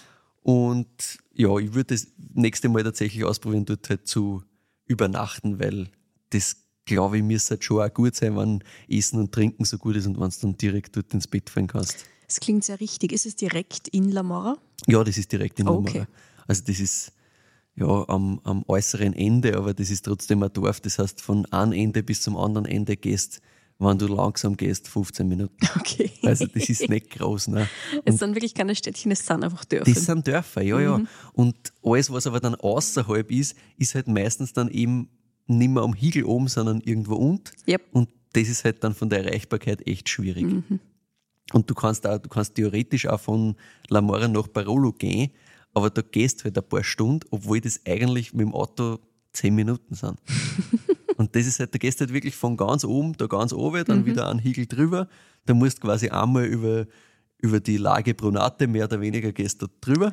Und ja, ich würde das nächste Mal tatsächlich ausprobieren, dort halt zu übernachten, weil das glaube ich, müsste halt schon auch gut sein, wenn Essen und Trinken so gut ist und wenn du dann direkt dort ins Bett fallen kannst. Das klingt sehr richtig. Ist es direkt in La Mora? Ja, das ist direkt in La Mora. Okay. Also das ist ja am äußeren Ende, aber das ist trotzdem ein Dorf. Das heißt, von einem Ende bis zum anderen Ende gehst, wenn du langsam gehst, 15 Minuten. Okay. Also das ist nicht groß. Ne? Es sind wirklich keine Städtchen, es sind einfach Dörfer. Das sind Dörfer, ja. Und alles, was aber dann außerhalb ist halt meistens dann eben nicht mehr am Hügel oben, sondern irgendwo unten. Yep. Und das ist halt dann von der Erreichbarkeit echt schwierig. Und du kannst theoretisch auch von La Mora nach Barolo gehen, aber da gehst halt ein paar Stunden, obwohl das eigentlich mit dem Auto 10 Minuten sind. Und das ist halt, da gehst du halt wirklich von ganz oben, da ganz oben, dann wieder einen Hügel drüber. Da musst du quasi einmal über die Lage Brunate, mehr oder weniger gehst du drüber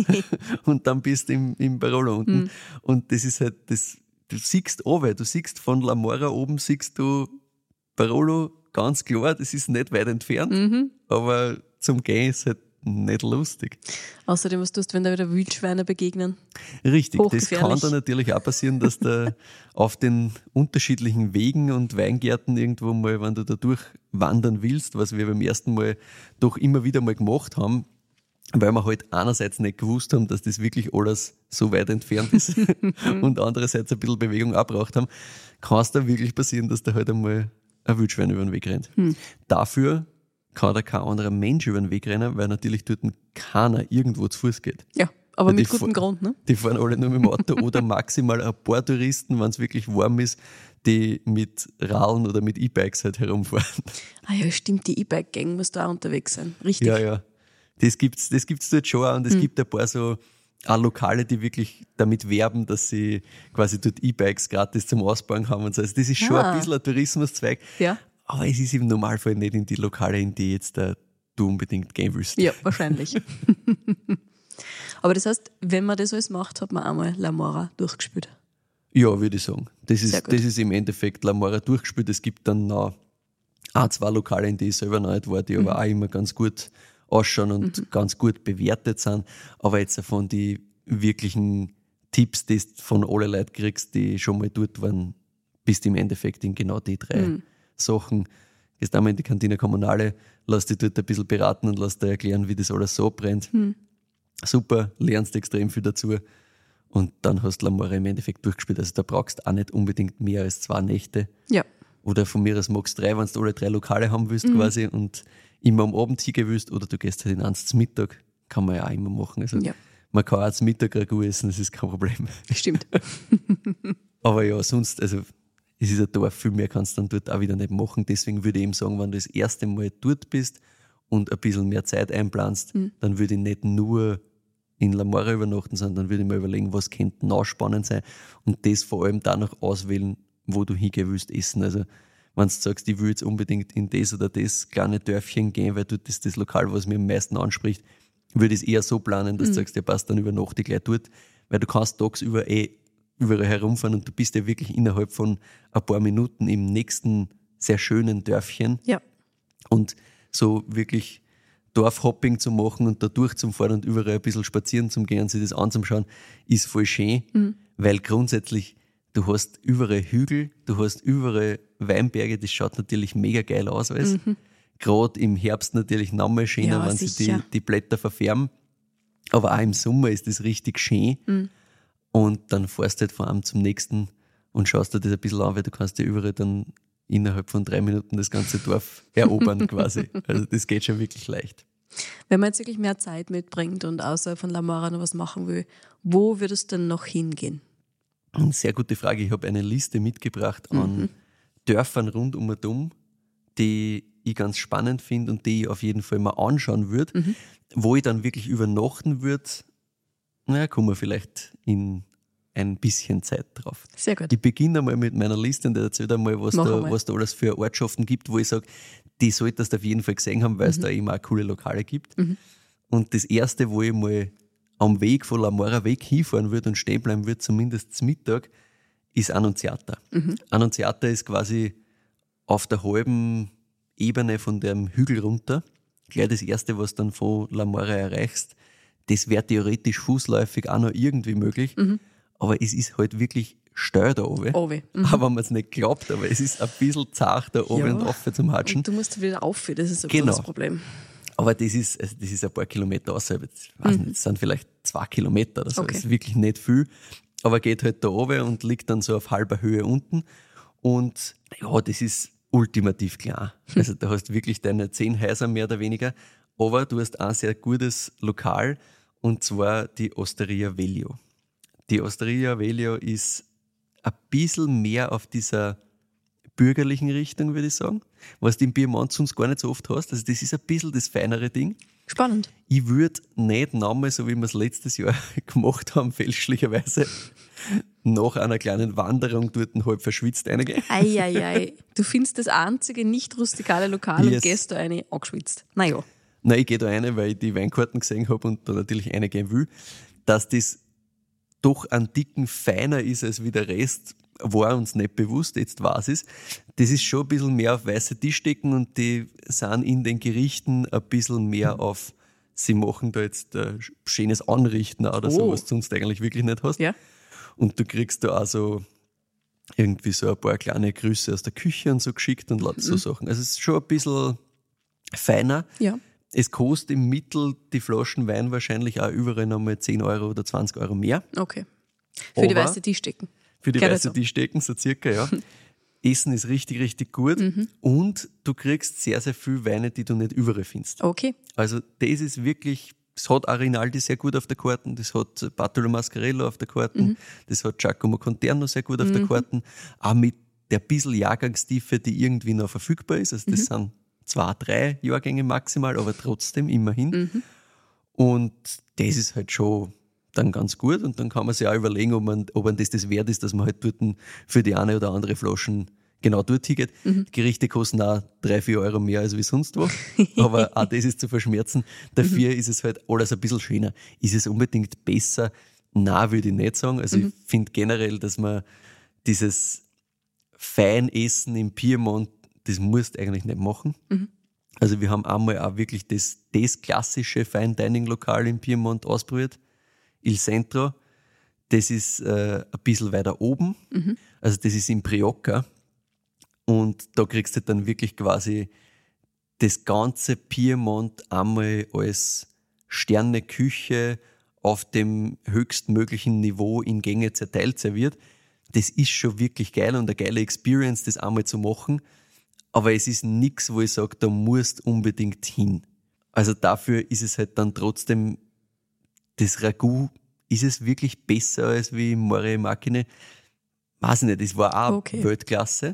und dann bist du im Barolo unten. Und das ist halt, du siehst oben, du siehst von La Mora oben, siehst du Barolo ganz klar, das ist nicht weit entfernt, aber zum Gehen ist halt nicht lustig. Außerdem, was tust du, wenn da wieder Wildschweine begegnen? Richtig, das kann dann natürlich auch passieren, dass da auf den unterschiedlichen Wegen und Weingärten irgendwo mal, wenn du da durchwandern willst, was wir beim ersten Mal doch immer wieder mal gemacht haben, weil wir halt einerseits nicht gewusst haben, dass das wirklich alles so weit entfernt ist und andererseits ein bisschen Bewegung auch braucht haben, kann es da wirklich passieren, dass da halt einmal ein Wildschwein über den Weg rennt. Dafür kann da kein anderer Mensch über den Weg rennen, weil natürlich dort keiner irgendwo zu Fuß geht. Ja, aber Weil mit gutem Grund, ne? Die fahren alle nur mit dem Auto oder maximal ein paar Touristen, wenn es wirklich warm ist, die mit Rallen oder mit E-Bikes halt herumfahren. Ah ja, stimmt, die E-Bike-Gang muss da auch unterwegs sein. Richtig. Ja. Das gibt's dort schon auch und es gibt ein paar so auch Lokale, die wirklich damit werben, dass sie quasi dort E-Bikes gratis zum Ausbauen haben und so. Also das ist schon ein bisschen ein Tourismuszweig. Ja. Aber es ist im Normalfall nicht in die Lokale, in die jetzt du unbedingt gehen willst. Ja, wahrscheinlich. Aber das heißt, wenn man das alles macht, hat man einmal La Mora durchgespielt. Ja, würde ich sagen. Das ist im Endeffekt La Mora durchgespielt. Es gibt dann noch ein, zwei Lokale, in die ich selber noch nicht war, die aber auch immer ganz gut ausschauen und ganz gut bewertet sind. Aber jetzt von die wirklichen Tipps, die du von allen Leuten kriegst, die schon mal dort waren, bist du im Endeffekt in genau die drei Sachen. Gehst einmal in die Cantina Kommunale, lass dich dort ein bisschen beraten und lass dir erklären, wie das alles so brennt. Super, lernst extrem viel dazu und dann hast du La Mora im Endeffekt durchgespielt. Also da brauchst du auch nicht unbedingt mehr als 2 Nächte. Ja. Oder von mir aus magst du 3, wenn du alle 3 Lokale haben willst quasi und immer am Abend hingehen willst oder du gehst halt in eins zum Mittag, kann man ja auch immer machen. Also man kann auch zum Mittag Ragout essen, das ist kein Problem. Stimmt. Aber ja, sonst, also es ist ein Dorf, viel mehr kannst du dann dort auch wieder nicht machen. Deswegen würde ich eben sagen, wenn du das erste Mal dort bist und ein bisschen mehr Zeit einplanst, dann würde ich nicht nur in La Mora übernachten, sondern dann würde ich mir überlegen, was könnte noch spannend sein und das vor allem danach auswählen, wo du hingehen willst essen. Also wenn du sagst, ich will jetzt unbedingt in das oder das kleine Dörfchen gehen, weil dort ist das Lokal, was mir am meisten anspricht, würde ich es eher so planen, dass du sagst, ja passt, dann übernachte ich gleich dort, weil du kannst tagsüber überall herumfahren und du bist ja wirklich innerhalb von ein paar Minuten im nächsten sehr schönen Dörfchen. Ja. Und so wirklich Dorfhopping zu machen und da durchzufahren und überall ein bisschen spazieren zu gehen und sich das anzuschauen, ist voll schön, weil grundsätzlich du hast überall Hügel, du hast überall Weinberge, das schaut natürlich mega geil aus alles. Gerade im Herbst natürlich noch mal schöner, Ja, wenn sicher. sich die Blätter verfärben. Aber auch im Sommer ist das richtig schön. Und dann fährst du halt von einem zum nächsten und schaust dir das ein bisschen an, weil du kannst dir überall dann innerhalb von 3 Minuten das ganze Dorf erobern quasi. Also das geht schon wirklich leicht. Wenn man jetzt wirklich mehr Zeit mitbringt und außer von La Mora noch was machen will, wo würdest du denn noch hingehen? Eine sehr gute Frage. Ich habe eine Liste mitgebracht an Dörfern rund um und um, die ich ganz spannend finde und die ich auf jeden Fall mal anschauen würde. Wo ich dann wirklich übernachten würde, kommen wir vielleicht in ein bisschen Zeit drauf. Sehr gut. Ich beginne einmal mit meiner Liste und erzähle einmal, was da alles für Ortschaften gibt, wo ich sage, die solltest du auf jeden Fall gesehen haben, weil es da eben auch coole Lokale gibt. Und das erste, wo ich mal am Weg von La Mora weg hinfahren würde und stehen bleiben würde, zumindest zum Mittag, ist Annunziata. Annunziata ist quasi auf der halben Ebene von dem Hügel runter. Gleich das erste, was dann von La Mora erreichst. Das wäre theoretisch fußläufig auch noch irgendwie möglich. Aber es ist halt wirklich steil da oben. Aber man es nicht glaubt, aber es ist ein bisschen zart da oben und offen zum Hatschen. Und du musst wieder rauf, das ist Genau. das Problem. Aber das ist ein paar Kilometer außerhalb. Ich weiß nicht, das sind vielleicht 2 Kilometer oder so. Okay. Das ist wirklich nicht viel. Aber geht halt da oben und liegt dann so auf halber Höhe unten. Und ja, das ist ultimativ klein. Also da hast du wirklich deine 10 Häuser mehr oder weniger. Aber du hast ein sehr gutes Lokal, und zwar die Osteria Velio. Die Osteria Velio ist ein bisschen mehr auf dieser bürgerlichen Richtung, würde ich sagen, was du im Piemont sonst gar nicht so oft hast. Also das ist ein bisschen das feinere Ding. Spannend. Ich würde nicht nochmal, so wie wir es letztes Jahr gemacht haben, fälschlicherweise nach einer kleinen Wanderung dort halb verschwitzt reingehen. Eieiei. Du findest das einzige nicht rustikale Lokal und gehst da eine angeschwitzt. Naja. Nein, ich gehe da rein, weil ich die Weinkarten gesehen habe und da natürlich reingehen will. Dass das doch einen Ticken feiner ist als wie der Rest, war uns nicht bewusst, jetzt weiß es. Das ist schon ein bisschen mehr auf weiße Tischdecken und die sind in den Gerichten ein bisschen mehr auf, sie machen da jetzt schönes Anrichten oder so, was du sonst eigentlich wirklich nicht hast. Ja. Und du kriegst da auch so irgendwie so ein paar kleine Grüße aus der Küche und so geschickt und lauter so Sachen. Also es ist schon ein bisschen feiner. Ja. Es kostet im Mittel die Flaschen Wein wahrscheinlich auch überall nochmal 10 Euro oder 20 Euro mehr. Okay. Für die weiße Tischdecken. Für die Geht weiße also. Tischdecken, so circa, ja. Essen ist richtig, richtig gut. Und du kriegst sehr, sehr viel Weine, die du nicht überall findest. Okay. Also das ist wirklich, das hat Arinaldi sehr gut auf der Karten, das hat Bartolo Mascarello auf der Karten, das hat Giacomo Conterno sehr gut auf der Karten. Auch mit der bisschen Jahrgangstiefe, die irgendwie noch verfügbar ist. Also das sind 2, 3 Jahrgänge maximal, aber trotzdem immerhin. Und das ist halt schon dann ganz gut und dann kann man sich auch überlegen, ob man das wert ist, dass man halt dort für die eine oder andere Flaschen genau dort hingeht. Die Gerichte kosten auch 3, 4 Euro mehr als wie sonst wo, aber auch das ist zu verschmerzen. Dafür ist es halt alles ein bisschen schöner. Ist es unbedingt besser? Nein, würde ich nicht sagen. Also ich finde generell, dass man dieses Feinessen im Piemont, das musst du eigentlich nicht machen. Also wir haben einmal auch wirklich das klassische Fine Dining Lokal im Piemont ausprobiert, Il Centro. Das ist ein bisschen weiter oben. Also das ist in Priocca. Und da kriegst du dann wirklich quasi das ganze Piemont einmal als Sterneküche auf dem höchstmöglichen Niveau in Gänge zerteilt serviert. Das ist schon wirklich geil und eine geile Experience, das einmal zu machen. Aber es ist nichts, wo ich sage, da musst unbedingt hin. Also dafür ist es halt dann trotzdem, das Ragout, ist es wirklich besser als wie More Macchine? Weiß ich nicht, das war auch Weltklasse.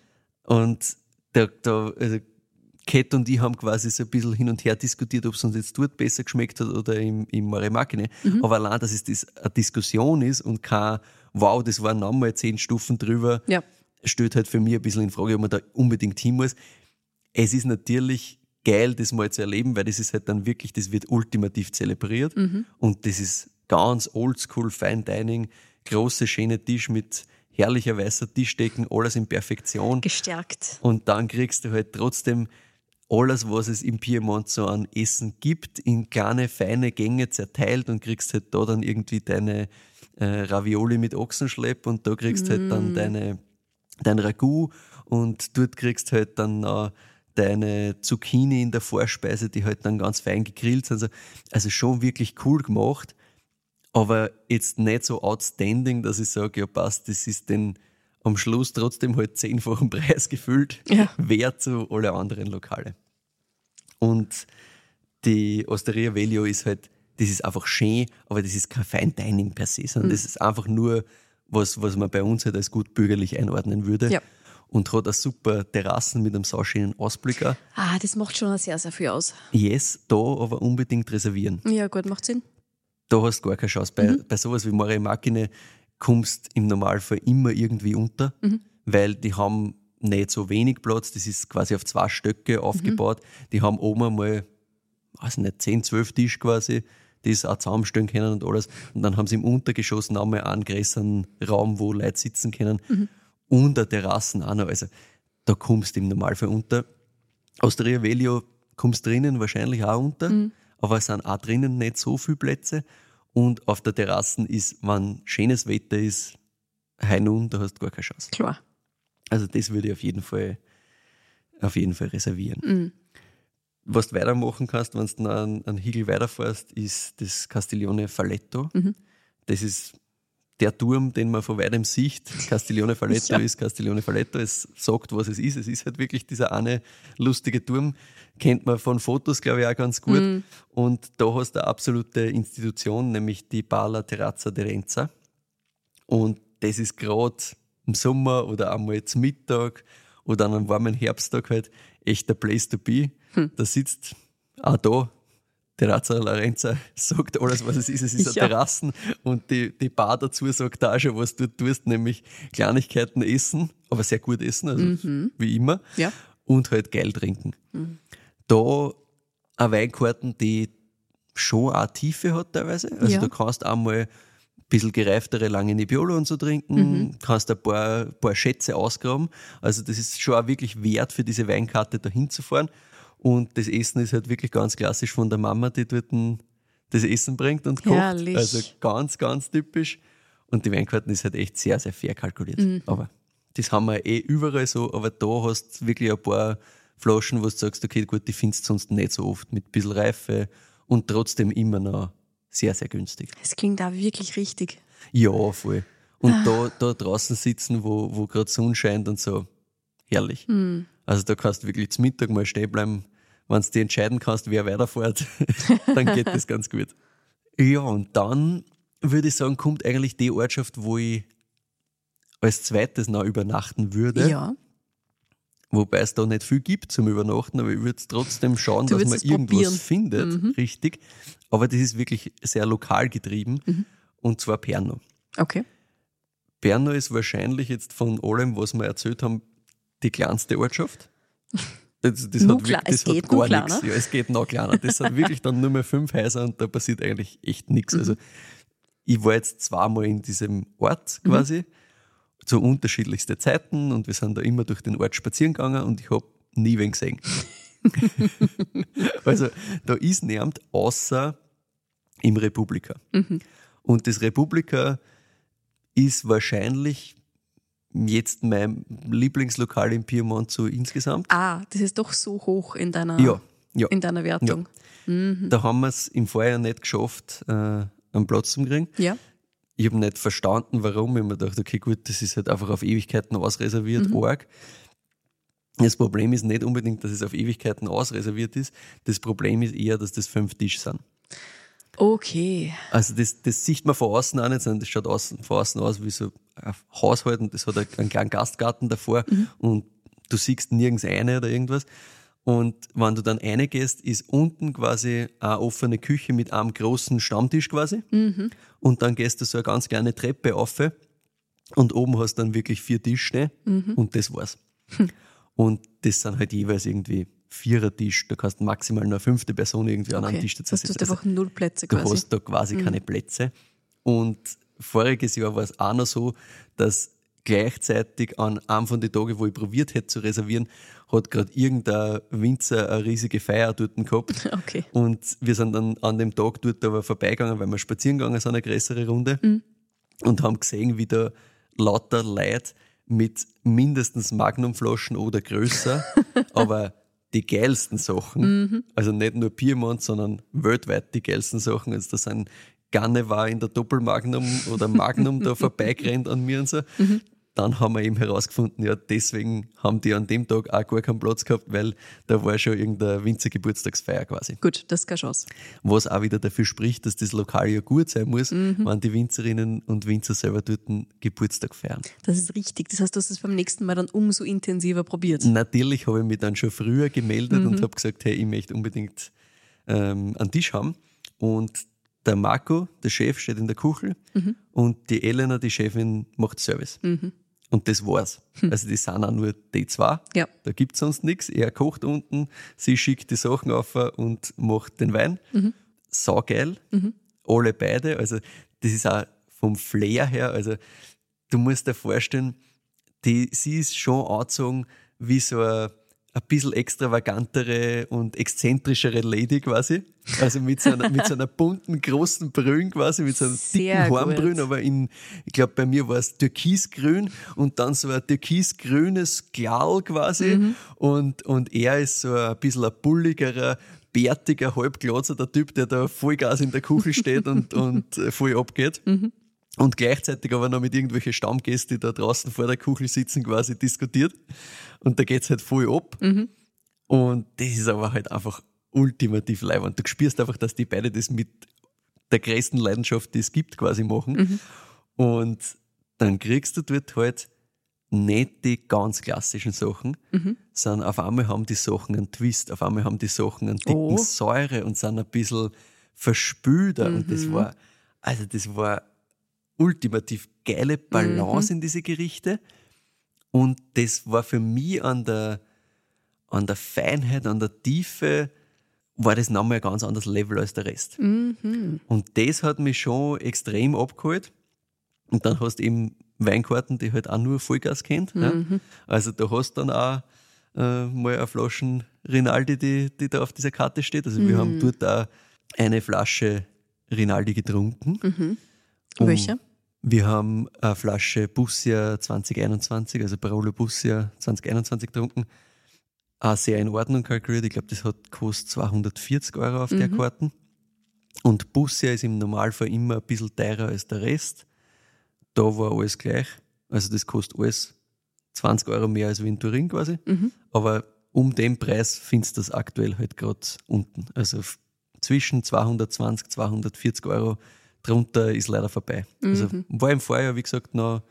Und also Kat und ich haben quasi so ein bisschen hin und her diskutiert, ob es uns jetzt dort besser geschmeckt hat oder im More Macchine. Aber allein, dass es das eine Diskussion ist und kein, wow, das waren nochmal 10 Stufen drüber, stellt halt für mich ein bisschen in Frage, ob man da unbedingt hin muss. Es ist natürlich geil, das mal zu erleben, weil das ist halt dann wirklich, das wird ultimativ zelebriert. Und das ist ganz oldschool Fine Dining, große, schöne Tisch mit herrlicher weißer Tischdecken, alles in Perfektion. Gestärkt. Und dann kriegst du halt trotzdem alles, was es im Piemont so an Essen gibt, in kleine, feine Gänge zerteilt und kriegst halt da dann irgendwie deine Ravioli mit Ochsenschlepp und da kriegst halt dann dein Ragout und dort kriegst halt dann noch deine Zucchini in der Vorspeise, die halt dann ganz fein gegrillt sind. Also schon wirklich cool gemacht, aber jetzt nicht so outstanding, dass ich sage, ja passt, das ist den am Schluss trotzdem halt 10-fachen Preis gefüllt, wert zu alle anderen Lokale. Und die Osteria Velio ist halt, das ist einfach schön, aber das ist kein Fine Dining per se, sondern das ist einfach nur was man bei uns halt als gut bürgerlich einordnen würde. Ja. Und hat eine super Terrassen mit einem sauschönen Ausblick auch. Das macht schon sehr, sehr viel aus. Yes, da aber unbedingt reservieren. Ja, gut, macht Sinn. Da hast du gar keine Chance. Bei sowas wie More Macchine kommst im Normalfall immer irgendwie unter, weil die haben nicht so wenig Platz. Das ist quasi auf 2 Stöcke aufgebaut. Die haben oben einmal, weiß nicht, 10, 12 Tisch quasi, die es auch zusammenstellen können und alles. Und dann haben sie im Untergeschoss noch einmal einen größeren Raum, wo Leute sitzen können. Und eine Terrassen auch noch. Also da kommst du im Normalfall unter. Osteria Velio kommst drinnen wahrscheinlich auch unter, aber es sind auch drinnen nicht so viele Plätze. Und auf der Terrassen ist, wenn schönes Wetter ist, nun, da hast du gar keine Chance. Klar. Also das würde ich auf jeden Fall reservieren. Was du weitermachen kannst, wenn du noch einen Hügel weiterfährst, ist das Castiglione Falletto. Das ist der Turm, den man von weitem sieht. Castiglione Falletto ist Castiglione Falletto. Es sagt, was es ist. Es ist halt wirklich dieser eine lustige Turm. Kennt man von Fotos, glaube ich, auch ganz gut. Und da hast du eine absolute Institution, nämlich die Pala Terrazza di Renza. Und das ist gerade im Sommer oder einmal zum Mittag oder an einem warmen Herbsttag halt echt der Place to be. Da sitzt auch da Terrazza di Renza, sagt alles, was es ist. Es ist eine Terrassen und die Bar dazu sagt auch schon, was du tust, nämlich Kleinigkeiten essen, aber sehr gut essen, also wie immer. Ja. Und halt geil trinken. Da eine Weinkarten, die schon auch Tiefe hat teilweise. Also du kannst einmal ein bisschen gereiftere lange Nebbiolo und so trinken, kannst ein paar Schätze ausgraben. Also das ist schon auch wirklich wert für diese Weinkarte da hinzufahren. Und das Essen ist halt wirklich ganz klassisch von der Mama, die dort das Essen bringt und kocht. Herrlich. Also ganz, ganz typisch. Und die Weinkarten ist halt echt sehr, sehr fair kalkuliert. Aber das haben wir überall so, aber da hast du wirklich ein paar Flaschen, wo du sagst, okay, gut, die findest du sonst nicht so oft, mit ein bisschen Reife und trotzdem immer noch sehr, sehr günstig. Es klingt da wirklich richtig. Ja, voll. Und da draußen sitzen, wo gerade Sonne scheint und so, herrlich. Also da kannst du wirklich zum Mittag mal stehen bleiben. Wenn du dich entscheiden kannst, wer weiterfährt, dann geht das ganz gut. Ja, und dann würde ich sagen, kommt eigentlich die Ortschaft, wo ich als zweites noch übernachten würde. Ja. Wobei es da nicht viel gibt zum Übernachten, aber ich würde trotzdem schauen, Du dass man würdest es irgendwas probieren. findet, richtig. Aber das ist wirklich sehr lokal getrieben, und zwar Perno. Okay. Perno ist wahrscheinlich jetzt von allem, was wir erzählt haben, die kleinste Ortschaft. Das geht gar noch kleiner. nichts. Ja, es geht noch kleiner. Das sind wirklich dann nur mehr 5 Häuser und da passiert eigentlich echt nichts. Also ich war jetzt zweimal in diesem Ort quasi, zu unterschiedlichsten Zeiten und wir sind da immer durch den Ort spazieren gegangen und ich habe nie wen gesehen. Also da ist niemand außer im Republika. Und das Republika ist wahrscheinlich jetzt mein Lieblingslokal im Piemont so insgesamt. Ah, das ist doch so hoch in deiner, Ja. in deiner Wertung. Da haben wir es im Vorjahr nicht geschafft, einen Platz zu kriegen. Ja. Ich habe nicht verstanden, warum. Ich habe mir gedacht, okay, gut, das ist halt einfach auf Ewigkeiten ausreserviert, arg. Das Problem ist nicht unbedingt, dass es auf Ewigkeiten ausreserviert ist. Das Problem ist eher, dass das 5 Tische sind. Okay. Also das sieht man von außen auch nicht, sondern das schaut von außen aus wie so ein Haushalt und das hat einen kleinen Gastgarten davor und du siehst nirgends eine oder irgendwas. Und wenn du dann reingehst, ist unten quasi eine offene Küche mit einem großen Stammtisch quasi. Und dann gehst du so eine ganz kleine Treppe rauf und oben hast du dann wirklich 4 Tische stehen und das war's. Und das sind halt jeweils irgendwie 4er-Tisch. Da kannst du maximal nur eine 5. Person irgendwie an einem Tisch dazu Das heißt, du hast einfach 0 Plätze Du quasi. hast da quasi keine Plätze. Und voriges Jahr war es auch noch so, dass gleichzeitig an einem von den Tagen, wo ich probiert hätte zu reservieren, hat gerade irgendein Winzer eine riesige Feier dort gehabt. Okay. Und wir sind dann an dem Tag dort aber vorbeigegangen, weil wir spazieren gegangen sind, eine größere Runde. Und haben gesehen, wie da lauter Leute mit mindestens Magnumflaschen oder größer, aber die geilsten Sachen, also nicht nur Piemont, sondern weltweit die geilsten Sachen. Also da sind Ganne war in der Doppelmagnum oder Magnum da vorbeigerannt an mir und so. Dann haben wir eben herausgefunden, ja, deswegen haben die an dem Tag auch gar keinen Platz gehabt, weil da war schon irgendeine Winzergeburtstagsfeier quasi. Gut, das ist keine Chance. Was auch wieder dafür spricht, dass das Lokal ja gut sein muss, wenn die Winzerinnen und Winzer selber dort einen Geburtstag feiern. Das ist richtig. Das heißt, du hast es beim nächsten Mal dann umso intensiver probiert. Natürlich habe ich mich dann schon früher gemeldet und habe gesagt, hey, ich möchte unbedingt einen Tisch haben. Und der Marco, der Chef, steht in der Küche und die Elena, die Chefin, macht Service. Und das war's. Also die sind auch nur die 2. Ja. Da gibt es sonst nichts. Er kocht unten, sie schickt die Sachen auf und macht den Wein. Saugeil. Alle beide. Also das ist auch vom Flair her. Also du musst dir vorstellen, sie ist schon angezogen wie so ein ein bisschen extravagantere und exzentrischere Lady quasi. Also mit so einer bunten, großen Brille quasi, mit so einem Sehr dicken gut. Hornbrünn, aber ich glaube bei mir war es türkisgrün und dann so ein türkisgrünes Glau quasi und er ist so ein bisschen ein bulligerer, bärtiger, halbglatzer Typ, der da Vollgas in der Küche steht und voll abgeht. Und gleichzeitig aber noch mit irgendwelchen Stammgästen, die da draußen vor der Küche sitzen, quasi diskutiert. Und da geht's halt voll ab. Und das ist aber halt einfach ultimativ leibend. Du spürst einfach, dass die beide das mit der größten Leidenschaft, die es gibt, quasi machen. Und dann kriegst du dort halt nicht die ganz klassischen Sachen, sondern auf einmal haben die Sachen einen Twist, auf einmal haben die Sachen einen dicken Säure und sind ein bisschen verspülter. Und das war ultimativ geile Balance in diese Gerichte. Und das war für mich an der Feinheit, an der Tiefe, war das nochmal ein ganz anderes Level als der Rest. Und das hat mich schon extrem abgeholt. Und dann hast du eben Weinkarten, die halt auch nur Vollgas kennt. Ja? Also da hast du dann auch mal eine Flasche Rinaldi, die da auf dieser Karte steht. Also wir haben dort auch eine Flasche Rinaldi getrunken. Welche? Wir haben eine Flasche Bussia 2021, also Barolo Bussia 2021 getrunken. Auch sehr in Ordnung kalkuliert. Ich glaube, das hat gekostet 240 € auf der Karten. Und Bussia ist im Normalfall immer ein bisschen teurer als der Rest. Da war alles gleich. Also das kostet alles 20 € mehr als wie in Turin quasi. Aber um den Preis findest du das aktuell halt gerade unten. Also zwischen 220, 240 €. Drunter ist leider vorbei. Also war im Vorjahr, wie gesagt, noch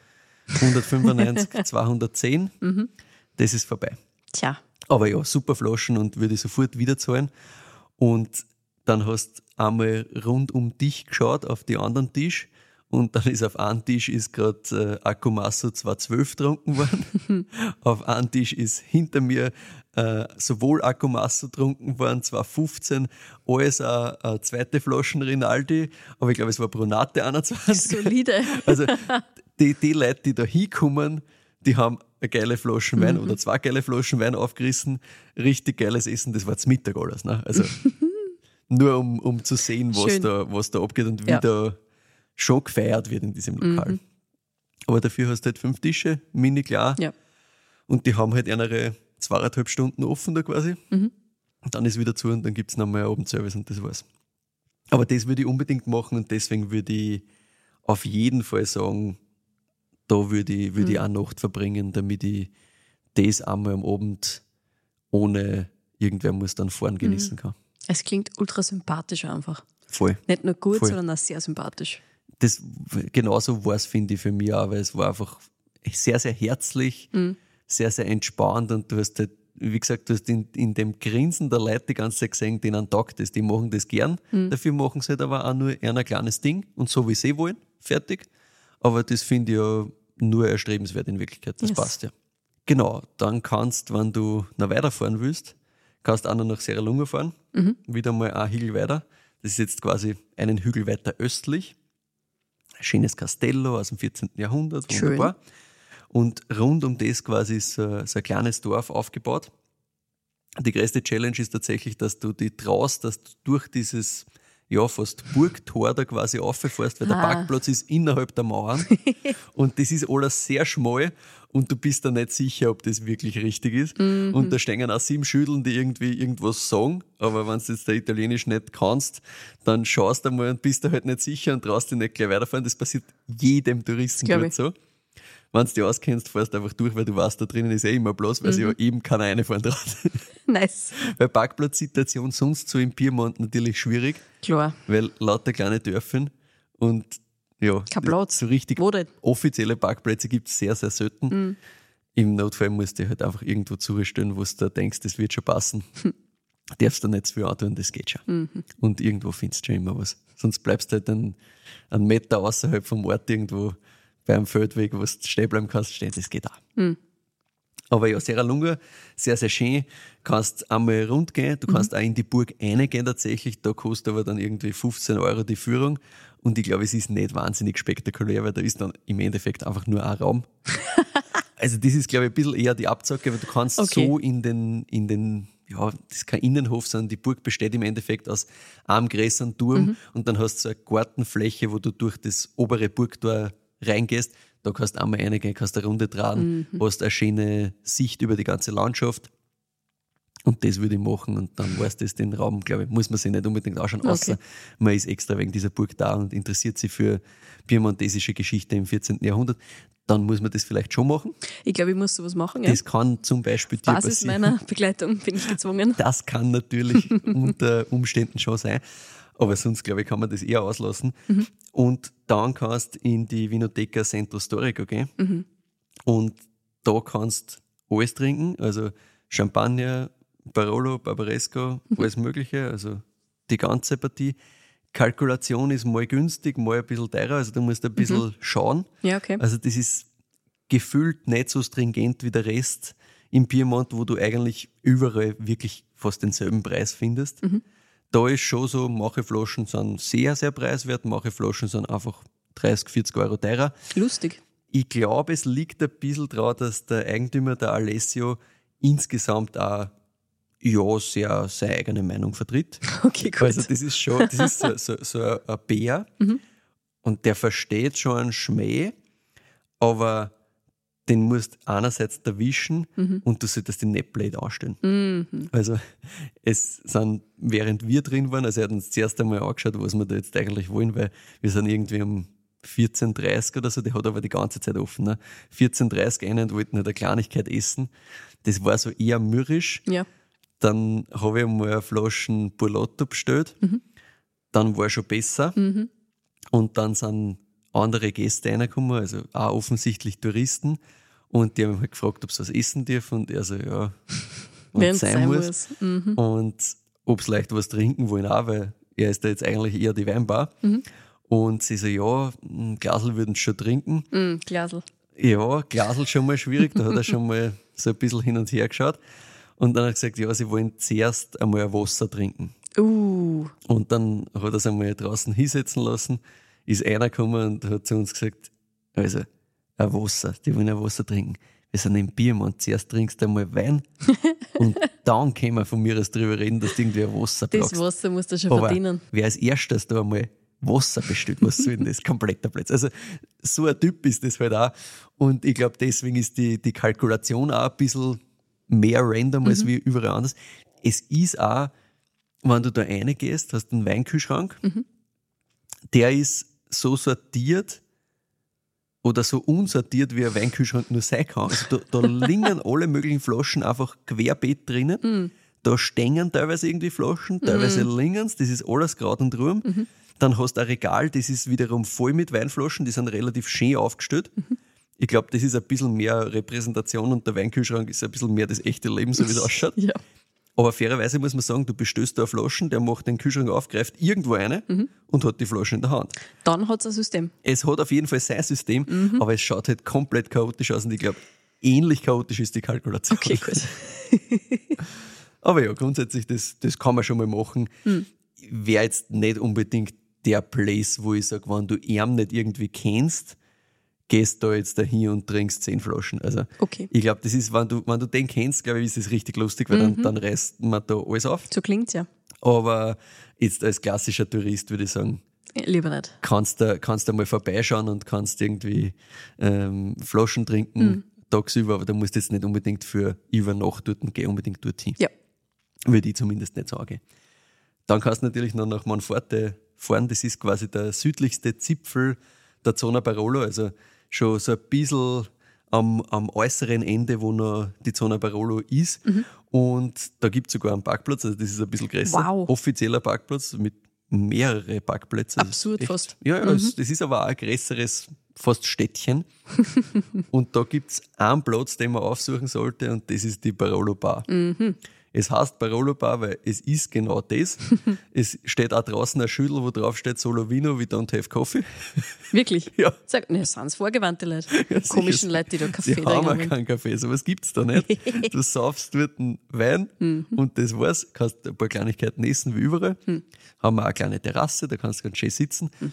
195, 210. Das ist vorbei. Tja. Aber ja, super Flaschen und würde ich sofort wieder zahlen. Und dann hast du einmal rund um dich geschaut auf die anderen Tisch und dann ist auf einem Tisch ist gerade Akumasso 212 getrunken worden. Auf einem Tisch ist hinter mir sowohl Akumasso getrunken worden, 215, als auch eine zweite Flasche Rinaldi, aber ich glaube, es war Brunate 21. Solide. Also die Leute, die da hinkommen, die haben eine geile Flasche Wein oder 2 geile Flaschen Wein aufgerissen, richtig geiles Essen, das war zum Mittag alles. Ne? Also nur um zu sehen, was da abgeht und wie da schon gefeiert wird in diesem Lokal. Aber dafür hast du halt 5 Tische, mini klar. Ja. Und die haben halt eine 2,5 Stunden offen da quasi. Und dann ist wieder zu und dann gibt es nochmal einen Abendservice und das war's. Aber das würde ich unbedingt machen und deswegen würde ich auf jeden Fall sagen, da würde ich auch Nacht verbringen, damit ich das einmal am Abend ohne irgendwer muss dann fahren genießen kann. Es klingt ultra sympathisch einfach. Voll. Nicht nur gut, Voll. sondern auch sehr sympathisch. Das genauso war es, finde ich, für mich auch, weil es war einfach sehr, sehr herzlich, sehr, sehr entspannt und du hast halt, wie gesagt, du hast in dem Grinsen der Leute die ganze Zeit gesehen, denen taugt das, die machen das gern, dafür machen sie halt aber auch nur ein kleines Ding und so wie sie wollen, fertig. Aber das finde ich ja nur erstrebenswert in Wirklichkeit, das passt ja. Genau, dann kannst, wenn du noch weiterfahren willst, kannst auch noch nach Serra Lunga fahren, wieder mal ein Hügel weiter. Das ist jetzt quasi einen Hügel weiter östlich. Ein schönes Castello aus dem 14. Jahrhundert, wunderbar. Schön. Und rund um das quasi ist so ein kleines Dorf aufgebaut. Die größte Challenge ist tatsächlich, dass du dich traust, dass du durch dieses fast Burgtor da quasi auffährst, weil der Parkplatz ist innerhalb der Mauern und das ist alles sehr schmal und du bist da nicht sicher, ob das wirklich richtig ist. Und da stehen auch 7 Schütteln, die irgendwie irgendwas sagen, aber wenn du jetzt der Italienisch nicht kannst, dann schaust du mal und bist da halt nicht sicher und traust dich nicht gleich weiterfahren. Das passiert jedem Touristen dort so. Wenn du dich auskennst, fährst du einfach durch, weil du weißt, da drinnen ist immer Platz, weil sie ja eben keiner reinfahren traut. Nice. Weil Parkplatzsituation sonst so im Piemont natürlich schwierig. Klar. Weil lauter kleine Dörfchen und ja, kein Platz. So richtig offizielle Parkplätze gibt es sehr, sehr selten. Im Notfall musst du halt einfach irgendwo zurückstellen, wo du denkst, das wird schon passen. Darfst du nicht zu viel antun, das geht schon. Und irgendwo findest du schon immer was. Sonst bleibst du halt einen Meter außerhalb vom Ort irgendwo bei einem Feldweg, wo du stehen bleiben kannst, stehen, das geht auch. Aber ja, Serra Lunga, sehr, sehr schön. Kannst einmal rund gehen, du kannst auch in die Burg reingehen tatsächlich, da kostet aber dann irgendwie 15 € die Führung und ich glaube, es ist nicht wahnsinnig spektakulär, weil da ist dann im Endeffekt einfach nur ein Raum. Also das ist, glaube ich, ein bisschen eher die Abzocke, weil du kannst so in den, ja, das ist kein Innenhof, sondern die Burg besteht im Endeffekt aus einem größeren Turm und dann hast du so eine Gartenfläche, wo du durch das obere Burgtor reingehst. Da kannst du einmal reingehen, kannst eine Runde drehen, hast eine schöne Sicht über die ganze Landschaft. Und das würde ich machen und dann weißt du, den Raum, glaube ich, muss man sich nicht unbedingt anschauen, außer man ist extra wegen dieser Burg da und interessiert sich für piemontesische Geschichte im 14. Jahrhundert. Dann muss man das vielleicht schon machen. Ich glaube, ich muss sowas machen, ja. Das kann zum Beispiel dir passieren. Basis meiner Begleitung bin ich gezwungen. Das kann natürlich unter Umständen schon sein, aber sonst, glaube ich, kann man das eher auslassen. Und dann kannst du in die Vinoteca Centro Storico gehen und da kannst du alles trinken, also Champagner, Barolo, Barbaresco, alles Mögliche, also die ganze Partie. Kalkulation ist mal günstig, mal ein bisschen teurer, also du musst ein bisschen schauen. Ja, okay. Also das ist gefühlt nicht so stringent wie der Rest im Piemont, wo du eigentlich überall wirklich fast denselben Preis findest. Da ist schon so, manche Flaschen sind sehr, sehr preiswert, manche Flaschen sind einfach 30, 40 Euro teurer. Lustig. Ich glaube, es liegt ein bisschen daran, dass der Eigentümer, der Alessio, insgesamt auch sehr seine eigene Meinung vertritt. Okay, gut. Also das ist schon, das ist so ein Bär und der versteht schon einen Schmäh, aber den musst du einerseits erwischen und du solltest den nicht blöd anstellen. Also es sind, während wir drin waren, also er hat uns zuerst einmal angeschaut, was wir da jetzt eigentlich wollen, weil wir sind irgendwie um 14.30 oder so, die hat aber die ganze Zeit offen. Ne? 14.30 rein und wollten halt eine Kleinigkeit essen. Das war so eher mürrisch. Ja. Dann habe ich mal eine Flasche Burlotto bestellt. Dann war schon besser. Und dann sind andere Gäste reingekommen, also auch offensichtlich Touristen. Und die haben mich halt gefragt, ob sie was essen dürfen. Und er so, ja, wenn es sein muss. Und ob sie leicht was trinken wollen auch, weil er ist da jetzt eigentlich eher die Weinbar. Und sie so, ja, ein Glasl würden sie schon trinken. Glasl. Ja, Glasl schon mal schwierig, da hat er schon mal so ein bisschen hin und her geschaut. Und dann hat er gesagt, ja, sie wollen zuerst einmal ein Wasser trinken. Und dann hat er es einmal draußen hinsetzen lassen, ist einer gekommen und hat zu uns gesagt, also, ein Wasser, die wollen ein Wasser trinken. Wir sind im Piemont, zuerst trinkst du einmal Wein und dann können wir von mir aus drüber reden, dass du irgendwie ein Wasser brauchst. Das Wasser musst du schon aber verdienen. wer als erstes da einmal Wasser bestellt, was soll denn das? Kompletter Platz. Also so ein Typ ist das halt auch. Und ich glaube, deswegen ist die Kalkulation auch ein bisschen mehr random als wie überall anders. Es ist auch, wenn du da reingehst, hast du einen Weinkühlschrank, der ist so sortiert oder so unsortiert, wie ein Weinkühlschrank nur sein kann. Also da liegen alle möglichen Flaschen einfach querbeet drinnen. Da stehen teilweise irgendwie Flaschen, teilweise lingen's, das ist alles gerade und drum. Dann hast du ein Regal, das ist wiederum voll mit Weinflaschen, die sind relativ schön aufgestellt. Ich glaube, das ist ein bisschen mehr Repräsentation und der Weinkühlschrank ist ein bisschen mehr das echte Leben, so wie es ausschaut. Ja. Aber fairerweise muss man sagen, du bestellst da Flaschen, der macht den Kühlschrank auf, greift irgendwo eine und hat die Flaschen in der Hand. Dann hat es ein System. Es hat auf jeden Fall sein System, aber es schaut halt komplett chaotisch aus und ich glaube, ähnlich chaotisch ist die Kalkulation. Okay, gut. Aber ja, grundsätzlich, das kann man schon mal machen. Wäre jetzt nicht unbedingt der Place, wo ich sage, wenn du ihn nicht irgendwie kennst, gehst da jetzt dahin und trinkst 10 Flaschen. Also ich glaube, das ist, wenn du den kennst, glaube ich, ist das richtig lustig, weil dann reißt man da alles auf. So klingt's ja. Aber jetzt als klassischer Tourist würde ich sagen, lieber nicht. Kannst du mal vorbeischauen und kannst irgendwie Flaschen trinken tagsüber, aber du musst jetzt nicht unbedingt für über Nacht dort und geh unbedingt dorthin. Ja. Würde ich zumindest nicht sagen. Dann kannst du natürlich noch nach Monforte fahren, das ist quasi der südlichste Zipfel der Zona Barolo, also schon so ein bisschen am äußeren Ende, wo noch die Zona Barolo ist. Und da gibt es sogar einen Parkplatz, also das ist ein bisschen größer. Wow. Offizieller Parkplatz mit mehrere Parkplätze. Absurd fast. Ja, das ist aber auch ein größeres, fast Städtchen. Und da gibt es einen Platz, den man aufsuchen sollte, und das ist die Barolo Bar. Es heißt Barolo Bar, weil es ist genau das. Es steht auch draußen ein Schüttel, wo drauf steht Solo Vino, we don't have coffee. Wirklich? Ja. Sag, ne, sind's vorgewandte Leute. Ja, Komischen Leute, die da Kaffee trinken. Die haben trinken. auch keinen Kaffee, sowas gibt's da nicht. Du saufst dort einen Wein und das war's. Kannst ein paar Kleinigkeiten essen wie überall. Haben wir auch eine kleine Terrasse, da kannst du ganz schön sitzen.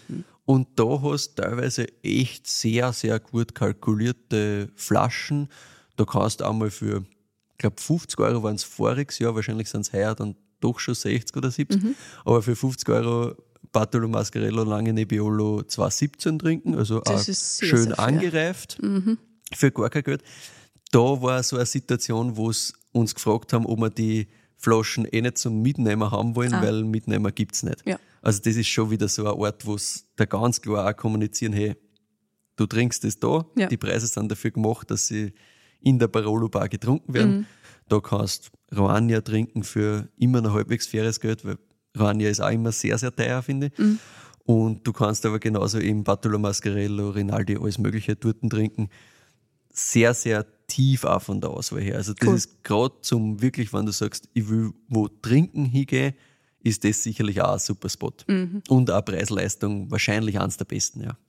Und da hast du teilweise echt sehr, sehr gut kalkulierte Flaschen. Da kannst du einmal für, ich glaube 50 Euro waren es voriges Jahr, wahrscheinlich sind es heuer dann doch schon 60 oder 70, aber für 50 Euro Bartolo Mascarello Lange Nebbiolo 2017 trinken, also auch ist sehr, schön sehr fair. angereift, für gar kein Geld. Da war so eine Situation, wo sie uns gefragt haben, ob wir die Flaschen nicht zum Mitnehmen haben wollen, weil Mitnehmen gibt es nicht. Ja. Also das ist schon wieder so ein Ort, wo sie da ganz klar auch kommunizieren, hey, du trinkst das da, die Preise sind dafür gemacht, dass sie in der Barolo Bar getrunken werden. Da kannst Roania trinken für immer noch halbwegs faires Geld, weil Roania ist auch immer sehr, sehr teuer, finde ich. Und du kannst aber genauso im Bartolo Mascarello, Rinaldi, alles mögliche dort trinken. Sehr, sehr tief auch von der Auswahl her. Also das ist gerade zum wirklich, wenn du sagst, ich will wo trinken hingehen, ist das sicherlich auch ein super Spot. Und auch Preis-Leistung wahrscheinlich eins der besten, ja.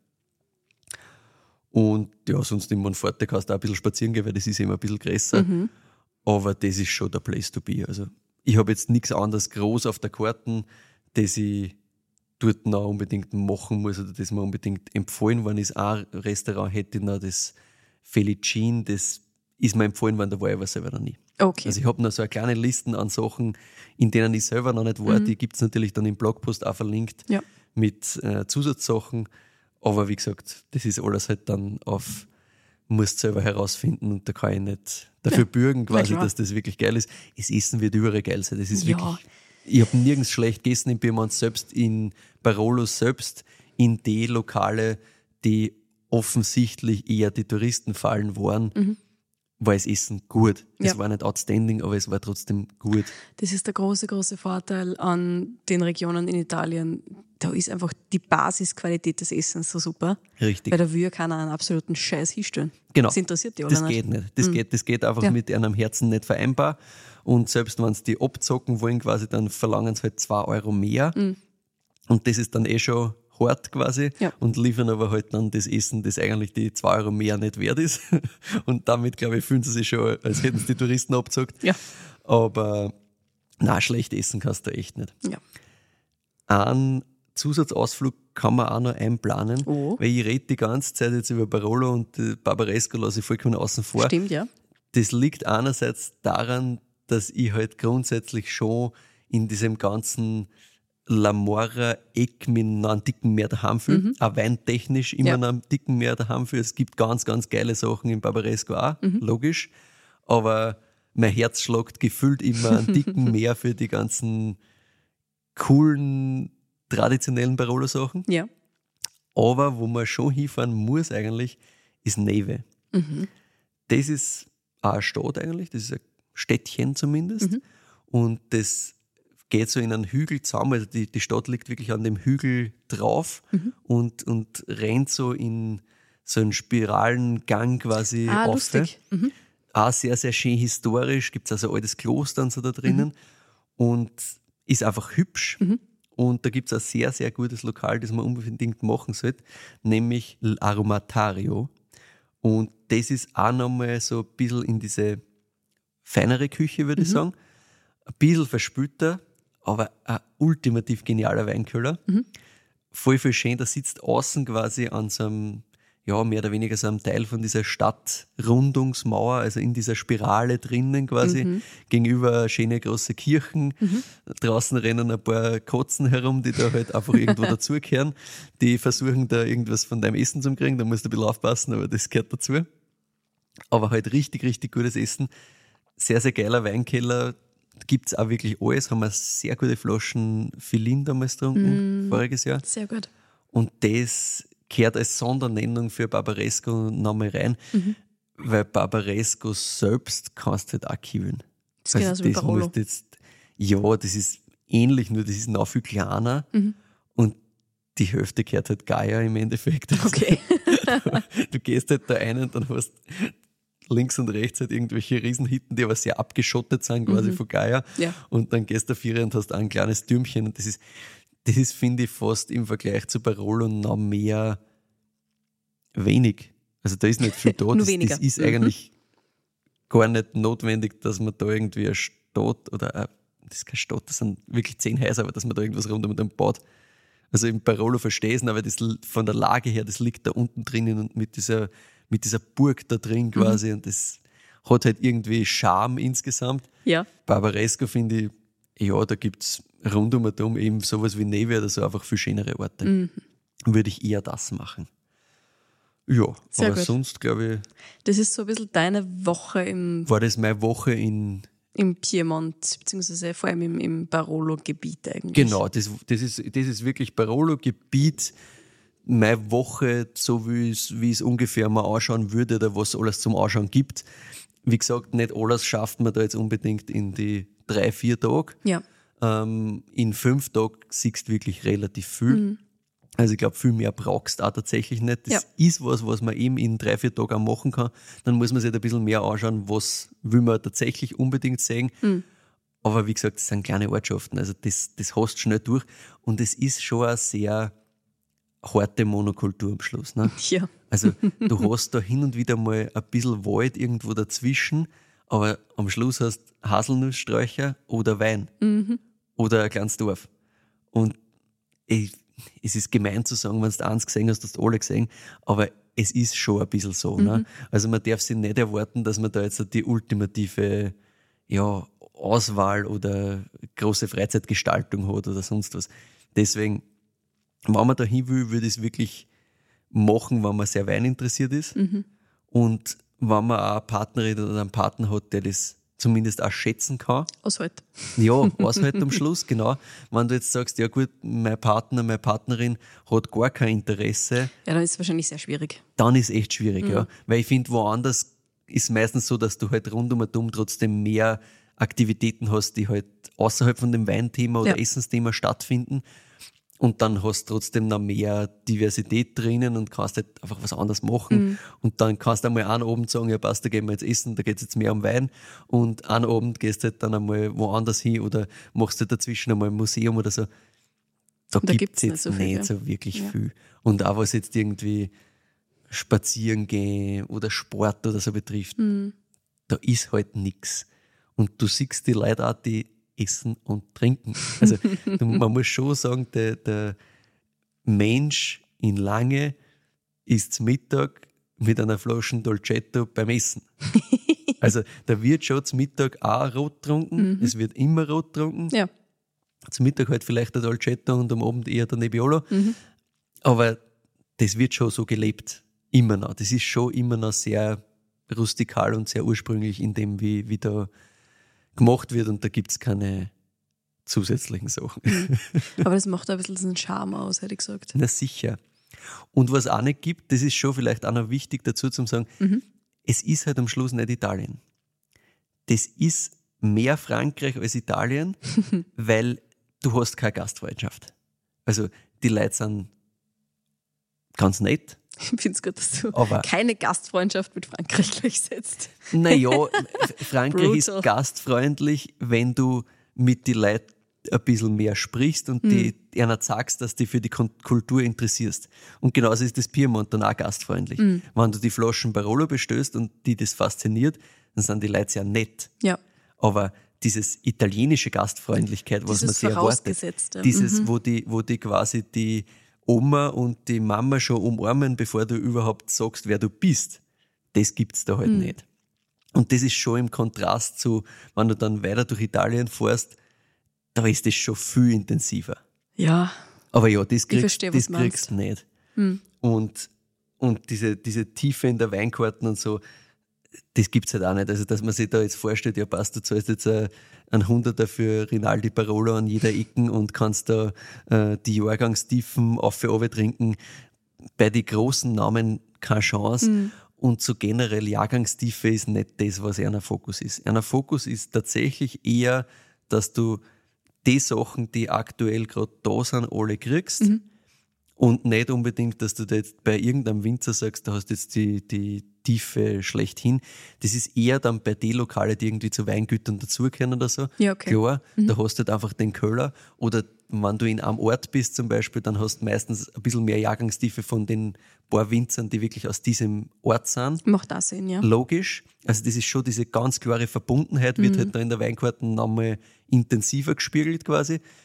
Und ja, sonst im Monforte kannst du auch ein bisschen spazieren gehen, weil das ist immer ein bisschen größer. Aber das ist schon der Place to be. Also ich habe jetzt nichts anderes groß auf der Karte, das ich dort noch unbedingt machen muss oder das mir unbedingt empfohlen worden ist. Ein Restaurant hätte ich noch, das Felicin, das ist mir empfohlen worden, da war ich aber selber noch nie. Okay. Also ich habe noch so eine kleine Liste an Sachen, in denen ich selber noch nicht war. Die gibt es natürlich dann im Blogpost auch verlinkt mit Zusatzsachen. Aber wie gesagt, das ist alles halt dann auf, musst selber herausfinden und da kann ich nicht dafür bürgen, quasi, dass das wirklich geil ist. Das Essen wird überall geil sein. Das ist wirklich, ich habe nirgends schlecht gegessen in Piemont, selbst in Barolo, selbst in die Lokale, die offensichtlich eher die Touristenfallen waren, war das Essen gut. Es war nicht outstanding, aber es war trotzdem gut. Das ist der große, große Vorteil an den Regionen in Italien. Da ist einfach die Basisqualität des Essens so super. Richtig. Weil da will ja keiner einen absoluten Scheiß hinstellen. Genau. Das interessiert die alle Das geht nicht. Das geht einfach mit einem Herzen nicht vereinbar. Und selbst wenn sie die abzocken wollen, quasi, dann verlangen sie halt 2 Euro mehr. Und das ist dann eh schon hart quasi und liefern aber halt dann das Essen, das eigentlich die 2 Euro mehr nicht wert ist. Und damit, glaube ich, fühlen sie sich schon, als hätten sie die Touristen abgezockt. Ja. Aber na, schlecht essen kannst du echt nicht. Ja. Einen Zusatzausflug kann man auch noch einplanen, weil ich rede die ganze Zeit jetzt über Barolo und Barbaresco lasse ich vollkommen außen vor. Stimmt, ja. Das liegt einerseits daran, dass ich halt grundsätzlich schon in diesem ganzen La Morra-Eck mit einem dicken Meer daheim fühle. Auch weintechnisch immer noch einen dicken Meer daheim fühle. Es gibt ganz, ganz geile Sachen in Barbaresco auch, logisch. Aber mein Herz schlägt gefühlt immer einen dicken Meer für die ganzen coolen, traditionellen Barolo-Sachen. Ja. Aber wo man schon hinfahren muss eigentlich, ist Neve. Das ist auch eine Stadt eigentlich, das ist ein Städtchen zumindest. Und das geht so in einen Hügel zusammen, also die Stadt liegt wirklich an dem Hügel drauf und rennt so in so einen Spiralengang quasi auf. Lustig. Auch sehr, sehr schön historisch, gibt es also ein altes Kloster und so da drinnen und ist einfach hübsch. Und da gibt es ein sehr, sehr gutes Lokal, das man unbedingt machen sollte, nämlich L'Aromatario. Und das ist auch nochmal so ein bisschen in diese feinere Küche, würde ich sagen. Ein bisschen verspülter, aber ein ultimativ genialer Weinkeller. Voll schön, da sitzt außen quasi an so einem, ja, mehr oder weniger so einem Teil von dieser Stadtrundungsmauer, also in dieser Spirale drinnen quasi, gegenüber schöne große Kirchen. Draußen rennen ein paar Katzen herum, die da halt einfach irgendwo dazugehören. Die versuchen da irgendwas von deinem Essen zu kriegen, da musst du ein bisschen aufpassen, aber das gehört dazu. Aber halt richtig, richtig gutes Essen. Sehr, sehr geiler Weinkeller. Gibt es auch wirklich alles. Haben wir sehr gute Flaschen Filin damals getrunken, voriges Jahr. Sehr gut. Und das gehört als Sondernennung für Barbaresco nochmal rein, weil Barbaresco selbst kannst du halt auch kühlen. Das ist genauso wie Barolo. Ja, das ist ähnlich, nur das ist noch viel kleiner und die Hälfte gehört halt Gaia im Endeffekt. Okay. Du gehst halt da ein und dann hast links und rechts halt irgendwelche Riesenhitten, die aber sehr abgeschottet sind quasi von Gaia. Ja. Und dann gehst du da und hast ein kleines Türmchen und das ist, finde ich, fast im Vergleich zu Barolo noch mehr wenig. Also da ist nicht viel da. Nur weniger. Das ist eigentlich gar nicht notwendig, dass man da irgendwie eine Stadt oder das ist keine Stadt, das sind wirklich 10 Häuser, aber dass man da irgendwas rundum baut. Also im Barolo verstehe ich es, aber das, von der Lage her, das liegt da unten drinnen und mit dieser Burg da drin quasi und das hat halt irgendwie Charme insgesamt. Ja. Barbaresco finde ich, ja, da gibt es rund um und um eben sowas wie Neve oder so, einfach viel schönere Orte. Würde ich eher das machen. Ja, Sehr aber gut. sonst glaube Das ist so ein bisschen deine Woche ich, war das meine Woche in, im Piemont, beziehungsweise vor allem im Barolo-Gebiet eigentlich. genau, das ist wirklich Barolo-Gebiet, meine Woche, so wie ich es ungefähr mal anschauen würde oder was alles zum Anschauen gibt. Wie gesagt, nicht alles schafft man da jetzt unbedingt in die 3-4 Tage. Ja. In 5 Tagen siehst du wirklich relativ viel. Also ich glaube, viel mehr brauchst du auch tatsächlich nicht. Das ist was man eben in 3-4 Tagen auch machen kann. Dann muss man sich halt ein bisschen mehr anschauen, was will man tatsächlich unbedingt sehen. Aber wie gesagt, das sind kleine Ortschaften. Also das hast du schnell durch. Und es ist schon eine sehr harte Monokultur am Schluss. Ne? Ja. Also du hast da hin und wieder mal ein bisschen Wald irgendwo dazwischen, aber am Schluss hast du Haselnusssträucher oder Wein oder ein kleines Dorf. Und es ist gemein zu sagen, wenn du eins gesehen hast, hast du alle gesehen, aber es ist schon ein bisschen so. Ne? Also man darf sich nicht erwarten, dass man da jetzt die ultimative Auswahl oder große Freizeitgestaltung hat oder sonst was. Deswegen, wenn man da hin will, würde ich es wirklich machen, wenn man sehr weininteressiert ist. Und wenn man auch eine Partnerin oder einen Partner hat, der das zumindest auch schätzen kann. Aushalt. Ja, aushält am Schluss, genau. Wenn du jetzt sagst, ja gut, mein Partner, meine Partnerin hat gar kein Interesse, Ja, dann ist es wahrscheinlich sehr schwierig. dann ist echt schwierig, ja. Weil ich finde, woanders ist meistens so, dass du halt rund um und um trotzdem mehr Aktivitäten hast, die halt außerhalb von dem Weinthema oder Essensthema stattfinden. Und dann hast du trotzdem noch mehr Diversität drinnen und kannst halt einfach was anderes machen. Und dann kannst du einmal einen Abend sagen, ja passt, da gehen wir jetzt essen, da geht es jetzt mehr um Wein. Und einen Abend gehst du halt dann einmal woanders hin oder machst halt dazwischen einmal ein Museum oder so. Da gibt es jetzt nicht so wirklich viel. Und auch was jetzt irgendwie spazieren gehen oder Sport oder so betrifft, da ist halt nichts. Und du siehst die Leute auch, die essen und trinken. Also man muss schon sagen, der Mensch in Lange isst zum Mittag mit einer Flasche Dolcetto beim Essen. Also da wird schon zum Mittag auch rot getrunken, es wird immer rot getrunken. Ja. Zum Mittag halt vielleicht der Dolcetto und am Abend eher der Nebbiolo. Aber das wird schon so gelebt, immer noch. Das ist schon immer noch sehr rustikal und sehr ursprünglich in dem, wie da gemacht wird und da gibt es keine zusätzlichen Sachen. Aber das macht ein bisschen so einen Charme aus, hätte ich gesagt. Na sicher. Und was auch nicht gibt, das ist schon vielleicht auch noch wichtig dazu zu sagen, es ist halt am Schluss nicht Italien. Das ist mehr Frankreich als Italien, weil du hast keine Gastfreundschaft. Also die Leute sind ganz nett. Ich finde es gut, dass du Aber keine Gastfreundschaft mit Frankreich gleichsetzt. naja, Frankreich ist Brutal. gastfreundlich, wenn du mit den Leuten ein bisschen mehr sprichst und die einer sagst, dass du dich für die Kultur interessierst. Und genauso ist das Piemont dann auch gastfreundlich. Wenn du die Flaschen Barolo bestößt und die das fasziniert, dann sind die Leute sehr nett. Ja. Aber dieses italienische Gastfreundlichkeit, was Dieses man sehr erwartet, Vorausgesetzte. dieses, wo die quasi die Oma und die Mama schon umarmen, bevor du überhaupt sagst, wer du bist, das gibt's da halt nicht. Und das ist schon im Kontrast zu, wenn du dann weiter durch Italien fährst, da ist das schon viel intensiver. Ja. Aber ja, das verstehe, was du kriegst du nicht. Und diese Tiefe in der Weinkarten und so, das gibt's halt auch nicht. Also, dass man sich da jetzt vorstellt, ja passt, du zahlst jetzt ein Hunderter für Rinaldi Barolo an jeder Ecken und kannst da die Jahrgangstiefen auf trinken. Bei den großen Namen keine Chance. Und so generell Jahrgangstiefe ist nicht das, was einer Fokus ist. Einer Fokus ist tatsächlich eher, dass du die Sachen, die aktuell gerade da sind, alle kriegst. Und nicht unbedingt, dass du da jetzt bei irgendeinem Winzer sagst, du hast jetzt die Tiefe schlechthin. Das ist eher dann bei den Lokalen, die irgendwie zu Weingütern dazugehören oder so. Ja, okay. Klar, da hast du halt einfach den Köller. Oder wenn du in einem Ort bist zum Beispiel, dann hast du meistens ein bisschen mehr Jahrgangstiefe von den paar Winzern, die wirklich aus diesem Ort sind. Macht auch Sinn, ja. Logisch. Also das ist schon diese ganz klare Verbundenheit, wird halt da in der Weinkarte nochmal intensiver gespiegelt quasi.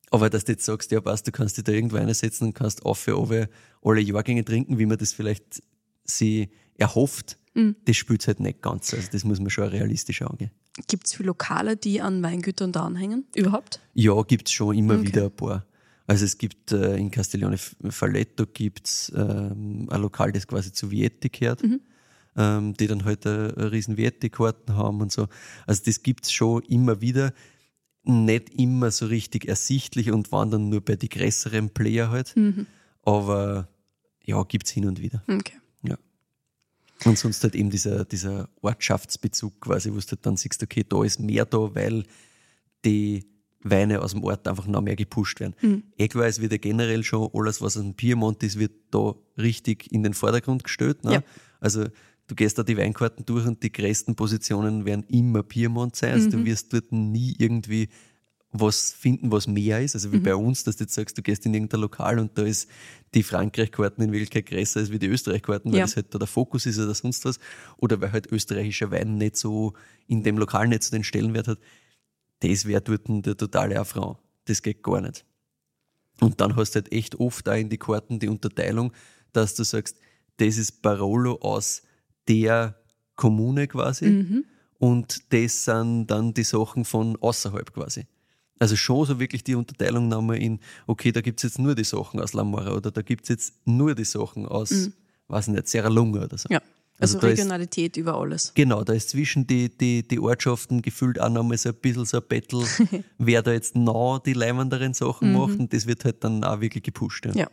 Aber dass du jetzt sagst, ja passt, du kannst dich da irgendwo reinsetzen und kannst auf für alle Jahrgänge trinken, wie man das vielleicht sie erhofft, das spielt halt nicht ganz. Also das muss man schon realistisch angehen. Gibt es viele Lokale, die an Weingütern da anhängen? Überhaupt? Ja, gibt es schon immer wieder ein paar. Also es gibt in Castiglione Falletto gibt's ein Lokal, das quasi zu Vietti gehört, die dann halt eine riesen Vietti-Karten haben und so. Also das gibt's schon immer wieder. Nicht immer so richtig ersichtlich und waren dann nur bei den größeren Player halt. Aber ja, gibt's hin und wieder. Okay. Ja. Und sonst halt eben dieser Ortschaftsbezug quasi, wo du halt dann siehst, okay, da ist mehr da, weil die Weine aus dem Ort einfach noch mehr gepusht werden. Klar, es wird ja generell schon alles, was aus dem Piemont ist, wird da richtig in den Vordergrund gestellt. Ne? Ja. Also du gehst da die Weinkarten durch und die größten Positionen werden immer Piemont sein. Also du wirst dort nie irgendwie was finden, was mehr ist. Also wie bei uns, dass du jetzt sagst, du gehst in irgendein Lokal und da ist die Frankreich-Karten in Wirklichkeit größer als wie die Österreich-Karten, weil das halt da der Fokus ist oder sonst was. Oder weil halt österreichischer Wein nicht so in dem Lokal nicht so den Stellenwert hat. Das wäre dort der totale Affront. Das geht gar nicht. Und dann hast du halt echt oft auch in die Karten die Unterteilung, dass du sagst, das ist Barolo aus der Kommune quasi und das sind dann die Sachen von außerhalb quasi. Also schon so wirklich die Unterteilung nochmal in, okay, da gibt's jetzt nur die Sachen aus La Mora oder da gibt's jetzt nur die Sachen aus, weiß nicht, Serra Lunga oder so. Ja, also da Regionalität über alles. Genau, da ist zwischen die Ortschaften gefühlt auch nochmal so ein bisschen so ein Battle, wer da jetzt noch die leimenderen Sachen macht und das wird halt dann auch wirklich gepusht. Ja.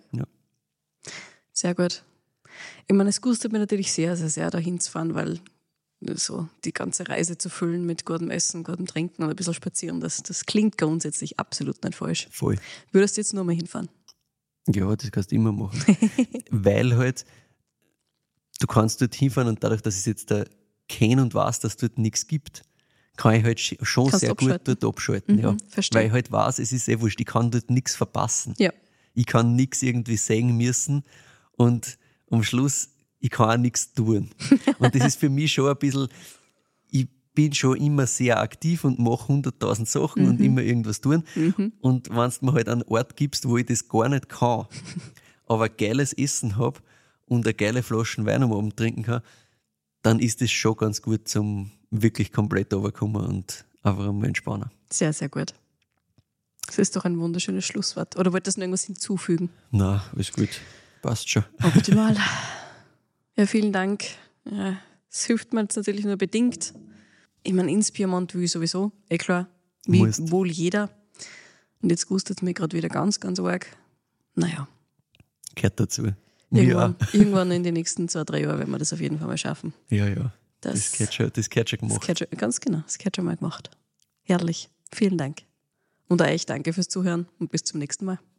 Sehr gut. Ich meine, es gustet mir natürlich sehr, sehr, sehr dahin zu fahren, weil so die ganze Reise zu füllen mit gutem Essen, gutem Trinken und ein bisschen spazieren, das klingt grundsätzlich absolut nicht falsch. Voll. Würdest du jetzt nur mal hinfahren? Ja, das kannst du immer machen. Weil halt, du kannst dort hinfahren und dadurch, dass ich jetzt da kenne und weiß, dass dort nichts gibt, kann ich halt schon Kannst sehr gut dort abschalten. Ja. verstehe. Weil ich halt weiß, es ist wurscht, ich kann dort nichts verpassen. Ja. Ich kann nichts irgendwie sehen müssen und am Schluss, ich kann auch nichts tun. Und das ist für mich schon ein bisschen, ich bin schon immer sehr aktiv und mache 100.000 Sachen und immer irgendwas tun. Und wenn du mir halt einen Ort gibst, wo ich das gar nicht kann, aber geiles Essen habe und eine geile Flasche Wein am Abend trinken kann, dann ist das schon ganz gut zum wirklich komplett runterkommen und einfach einmal entspannen. Sehr, sehr gut. Das ist doch ein wunderschönes Schlusswort. Oder wolltest du noch irgendwas hinzufügen? Nein, alles gut. Passt schon. Optimal. Ja, vielen Dank. Ja, es hilft mir jetzt natürlich nur bedingt. Ich meine, ins Piemont will ich sowieso, klar, wie Musst. wohl jeder. Und jetzt gustet es mir gerade wieder ganz, ganz arg. Naja, Gehört dazu. irgendwann in den nächsten 2-3 Jahren werden wir das auf jeden Fall mal schaffen. Ja. Das gehört schon gemacht. Ganz genau, das gehört schon mal gemacht. Herrlich. Vielen Dank. Und euch danke fürs Zuhören und bis zum nächsten Mal.